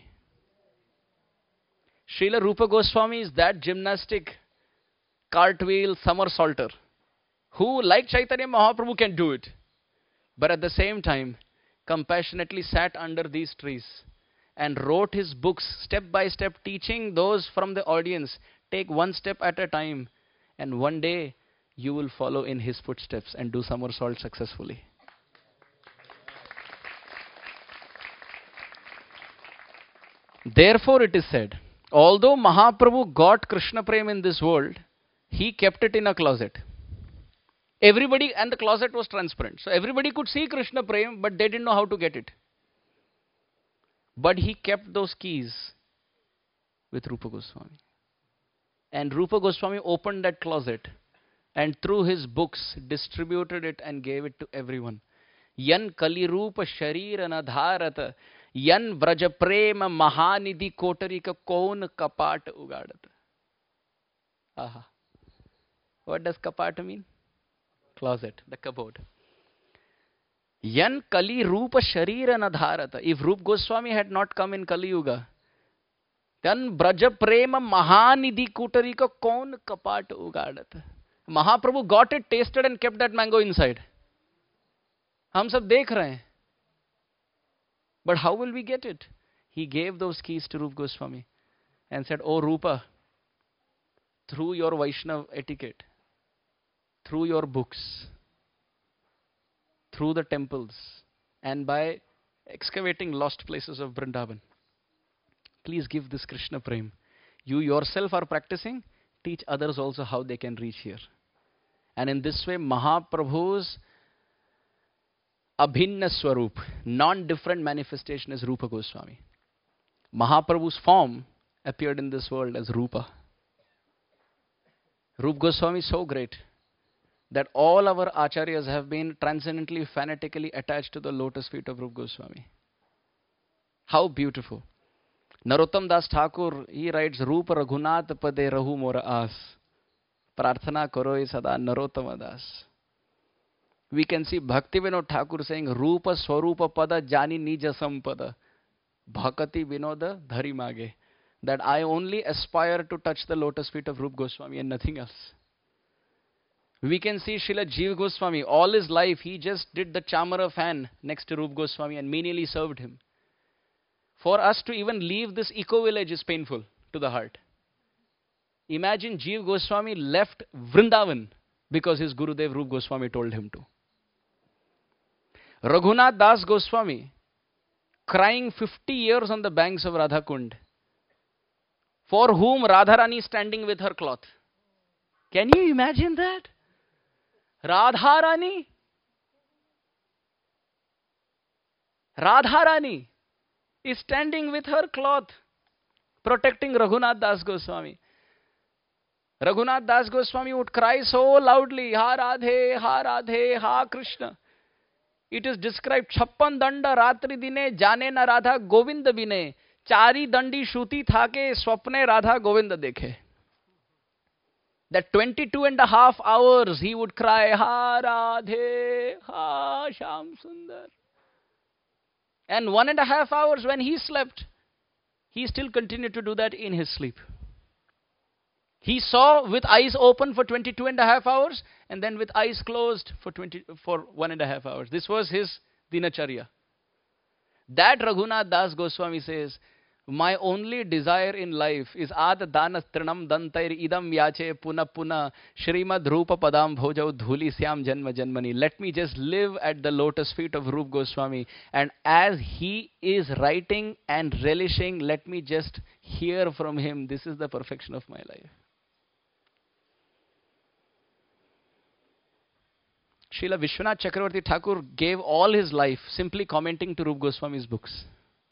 Srila Rupa Goswami is that gymnastic cartwheel somersaulter who, like Chaitanya Mahaprabhu, can do it. But at the same time, compassionately sat under these trees and wrote his books step by step, teaching those from the audience, take one step at a time, and one day you will follow in his footsteps and do somersault successfully. Therefore it is said, although Mahaprabhu got Krishna Prem in this world, he kept it in a closet. Everybody, and the closet was transparent. So everybody could see Krishna Prem, but they didn't know how to get it. But he kept those keys with Rupa Goswami. And Rupa Goswami opened that closet and through his books distributed it and gave it to everyone. Yan Kali Rupa Sharirana Dharata, Yan Vraja Prema Mahanidhi Kotarika Kaun Kapat Ugadata. Aha. What does kapat mean? Closet, the cupboard. Yan Kali Rupa Sharirana Dharata. If Rupa Goswami had not come in Kali Yuga, then Braja Prema Mahanidhi Kotarika Kaun Kapat Ugadata. Mahaprabhu got it, tasted and kept that mango inside. हम सब देख रहे हैं. But how will we get it? He gave those keys to Rupa Goswami and said, Oh Rupa, through your Vaishnav etiquette, through your books, through the temples, and by excavating lost places of Vrindavan, please give this Krishna Prem. You yourself are practicing, teach others also how they can reach here. And in this way, Mahaprabhu's Abhinna Swarup, non-different manifestation is Rupa Goswami. Mahaprabhu's form appeared in this world as Rupa. Rup Goswami is so great that all our acharyas have been transcendently, fanatically attached to the lotus feet of Rup Goswami. How beautiful. Narottam Das Thakur, he writes, Rupa Raghunath Pade Rahu Mora As. Prarthana Karoi Sada Narottama Das. We can see Bhaktivinoda Thakur saying, Rupa Swarupa Pada Jani Nija Sampada. Bhakati Vinoda Dhari Mage. That I only aspire to touch the lotus feet of Rup Goswami and nothing else. We can see Srila Jeev Goswami, all his life, he just did the Chamara fan next to Rup Goswami and menially served him. For us to even leave this eco-village is painful to the heart. Imagine Jeev Goswami left Vrindavan because his Gurudev Rup Goswami told him to. Raghunath Das Goswami, crying 50 years on the banks of Radha Kund, for whom Radharani is standing with her cloth. Can you imagine that? Radharani? Radharani is standing with her cloth, protecting Raghunath Das Goswami. Raghunath Das Goswami would cry so loudly, Ha Radhe, Ha Krishna. It is described, Chappan Danda Ratri Dine, Jane na Radha Govinda Bine, Chari Dandi Shuti Thake, Swapne Radha Govinda Dekhe. That 22.5 hours he would cry, Ha Radhe, Ha Sham Sundar. And 1.5 hours when he slept, he still continued to do that in his sleep. He saw with eyes open for 22.5 hours and then with eyes closed for 1.5 hours. This was his dinacharya. That Raghunath Das Goswami says, my only desire in life is ad dana trinam dantair idam yache puna puna Shrimad Rupa Padam Bhojau Dhuli Syam Janma Janmani. Let me just live at the lotus feet of Rup Goswami, and as he is writing and relishing, let me just hear from him. This is the perfection of my life. Srila Vishwanath Chakravarti Thakur gave all his life simply commenting to Rup Goswami's books.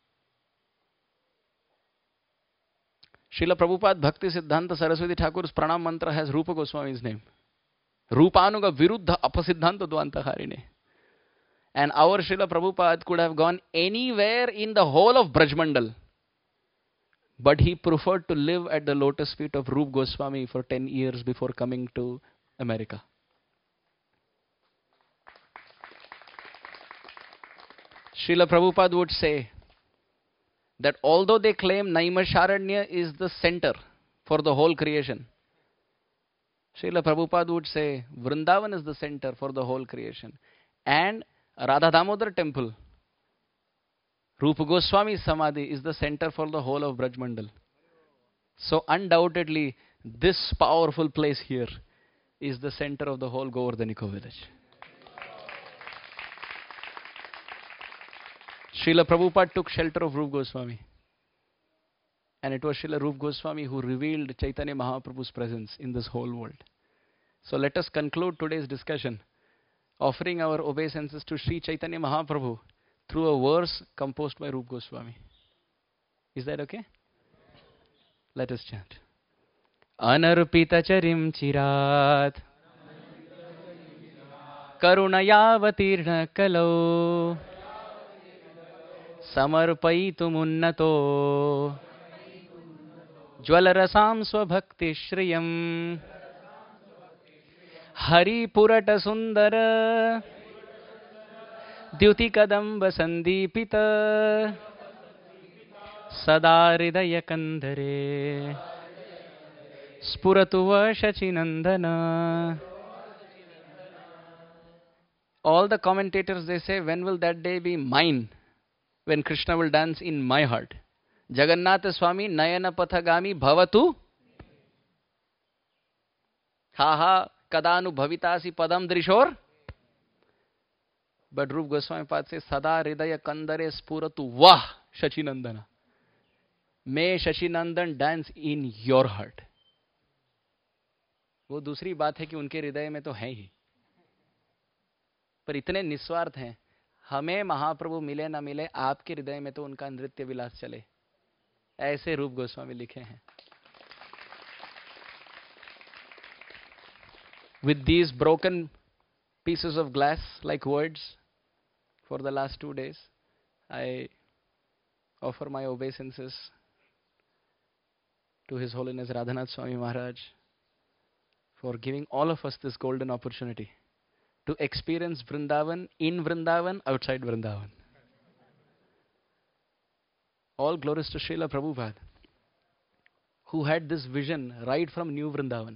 Srila Prabhupada Bhakti Siddhanta Saraswati Thakur's pranam mantra has Rupa Goswami's name. Rupanuga Viruddha Apasiddhanta Dvantaharine. And our Srila Prabhupada could have gone anywhere in the whole of Brajmandal. But he preferred to live at the lotus feet of Rup Goswami for 10 years before coming to America. Srila Prabhupada would say that although they claim Naimisharanya is the center for the whole creation, Srila Prabhupada would say Vrindavan is the center for the whole creation. And Radha Damodar temple, Rupa Goswami Samadhi is the center for the whole of Brajmandal. So undoubtedly, this powerful place here is the center of the whole Govardhaniko village. Srila Prabhupada took shelter of Rupa Goswami. And it was Srila Rupa Goswami who revealed Chaitanya Mahaprabhu's presence in this whole world. So let us conclude today's discussion, offering our obeisances to Sri Chaitanya Mahaprabhu through a verse composed by Rupa Goswami. Is that okay? Let us chant. Anarpita charim chirat karunayavatirna kalau samarpayitumunnato jwalarasam swabhakti shriyam haripurata sundara द्युतिकदम्ब संदीपित सदा हृदय कंदरे स्फुरतु शचिनंदन. All the commentators, they say, when will that day be mine? When Krishna will dance in my heart. Jagannatha Swami Nayana Pathagami Bhavatu. Ha ha kadanu bhavitasi padam drishor. But Rupa Goswami Pad says, Sada Hridaya Kandare Spuratu Vah Shachinandana. May Shachinandan dance in your heart. वो दूसरी बात है कि उनके हृदय में तो है ही, पर इतने निस्वार्थ हैं. हमें महाप्रभु मिले ना मिले, आपके हृदय में तो उनका नृत्य विलास चले. ऐसे रूप गोस्वामी लिखे हैं. With these broken pieces of glass like words for the last 2 days, I offer my obeisances to His Holiness Radhanath Swami Maharaj for giving all of us this golden opportunity to experience Vrindavan, in Vrindavan, outside Vrindavan. All glories to Srila Prabhupada, who had this vision right from New Vrindavan.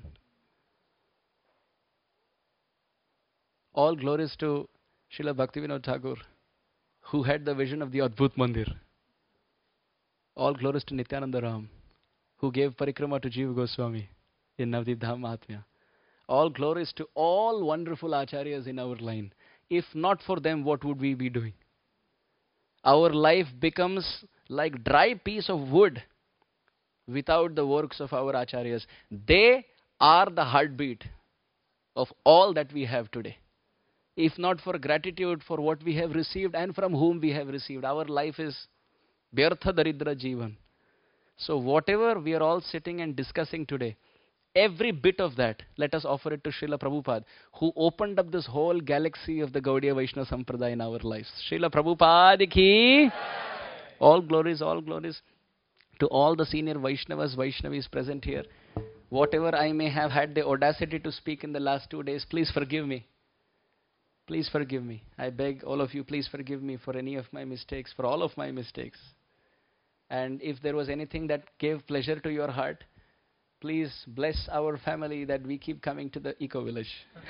All glories to Srila Bhaktivinoda Thakur, who had the vision of the Adbhut Mandir. All glories to Nityananda Ram, who gave parikrama to Jiva Goswami in Navadip Dham Mahatmya. All glories to all wonderful acharyas in our line. If not for them, what would we be doing? Our life becomes like dry piece of wood without the works of our acharyas. They are the heartbeat of all that we have today. If not for gratitude for what we have received and from whom we have received, our life is Vyartha Daridra Jivan. So whatever we are all sitting and discussing today, every bit of that, let us offer it to Srila Prabhupada, who opened up this whole galaxy of the Gaudiya Vaishnava Sampradaya in our lives. Srila Prabhupada ki all glories to all the senior Vaishnavas, Vaishnavis present here. Whatever I may have had the audacity to speak in the last 2 days, please forgive me. Please forgive me. I beg all of you, please forgive me for any of my mistakes, for all of my mistakes. And if there was anything that gave pleasure to your heart, please bless our family that we keep coming to the Eco Village.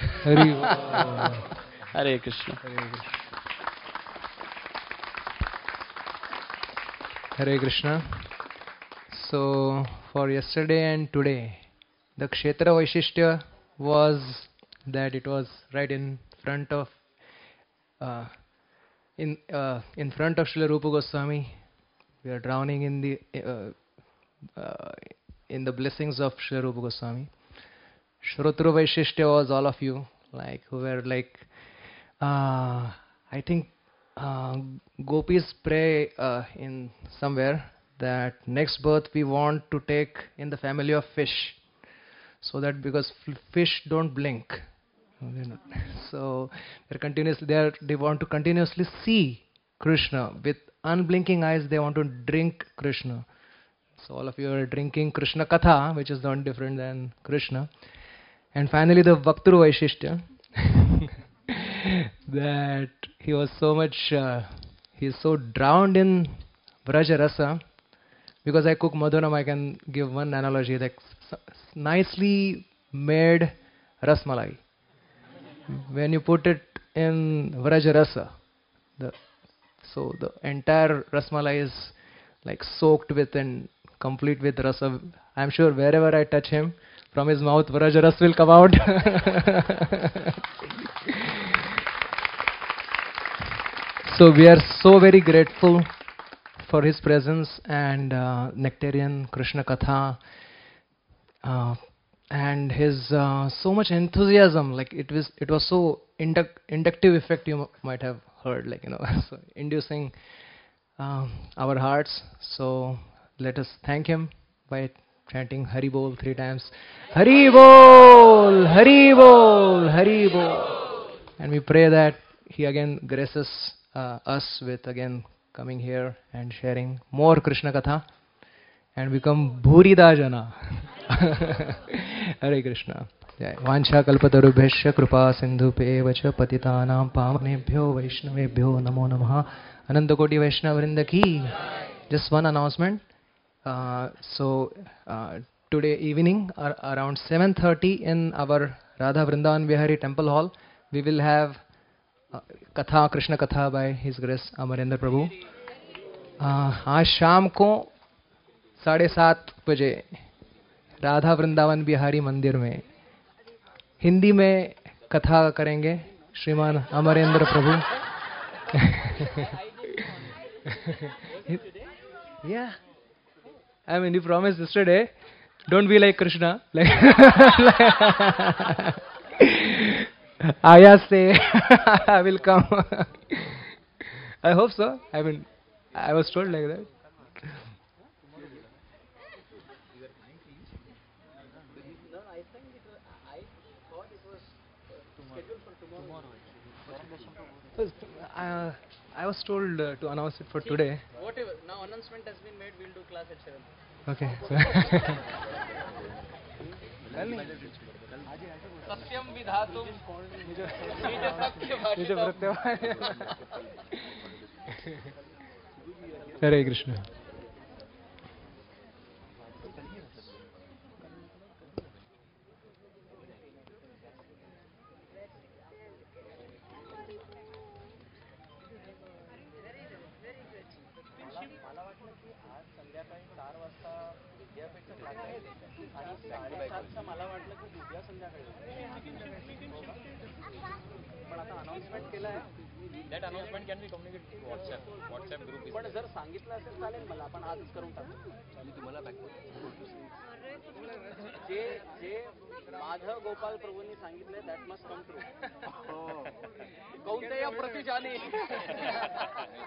Hare Krishna. Hare Krishna. So, for yesterday and today, the Kshetra Vaishishtya was that it was right in front of in front of Srila Rupa Goswami. We are drowning in the blessings of Srila Rupa Goswami. Shrotru Vaishishtya was all of you, like who were like, I think gopis pray in somewhere that next birth we want to take in the family of fish, so that because fish don't blink, so they want to continuously see Krishna with unblinking eyes. They want to drink Krishna. So all of you are drinking Krishna Katha, which is not different than Krishna. And finally the Vaktru Vaishishtya, that he was so much, he is so drowned in Vraja Rasa. Because I cook Madhuram, I can give one analogy, like nicely made Rasmalai. When you put it in Vraja Rasa, so the entire Rasmalai is like soaked with and complete with rasa. I'm sure wherever I touch him, from his mouth Vraja Ras will come out. So we are so very grateful for his presence and Nectarian Krishna Katha and his so much enthusiasm. Like it was so inductive effect, you might have heard, like, so inducing our hearts. So let us thank him by chanting Hari Bol 3 times. Hari Bol, Hari Bol, Hari Bol. And we pray that he again graces us with again coming here and sharing more Krishna Katha and become Bhurida Jana. Hare Krishna. Vancha kalpatarubhyasya kripa sindhupeva patitanam pavanebhyo vaishnavebhyo namo namaha. Anandakoti Vaishnava Vrinda ki. Just one announcement. So today evening around 7:30 in our Radha Vrindavan Vihari Temple Hall, we will have Katha, Krishna Katha by His Grace Amarendra Prabhu. आज शाम को 7:30 बजे राधा वृंदावन बिहारी मंदिर में हिंदी में कथा करेंगे श्रीमान अमरेंद्र प्रभु. Yeah, I mean, you promised yesterday, don't be like Krishna. Like Aya say, I will come. I hope so. I mean, I was told like that. I was told to announce it for today. Whatever. Now announcement has been made. We'll do class at 7. Okay. Satyam vidhatum. Hare Krishna. That announcement can be communicated through WhatsApp group. पण जर सांगितलं असेल चालेल मला आपण आजच करून टाकू. आणि तुम्हाला जे जे माधव गोपाल प्रभूंनी सांगितले दॅट मस्ट कम ट्रू. कोणत्या प्रतिजाने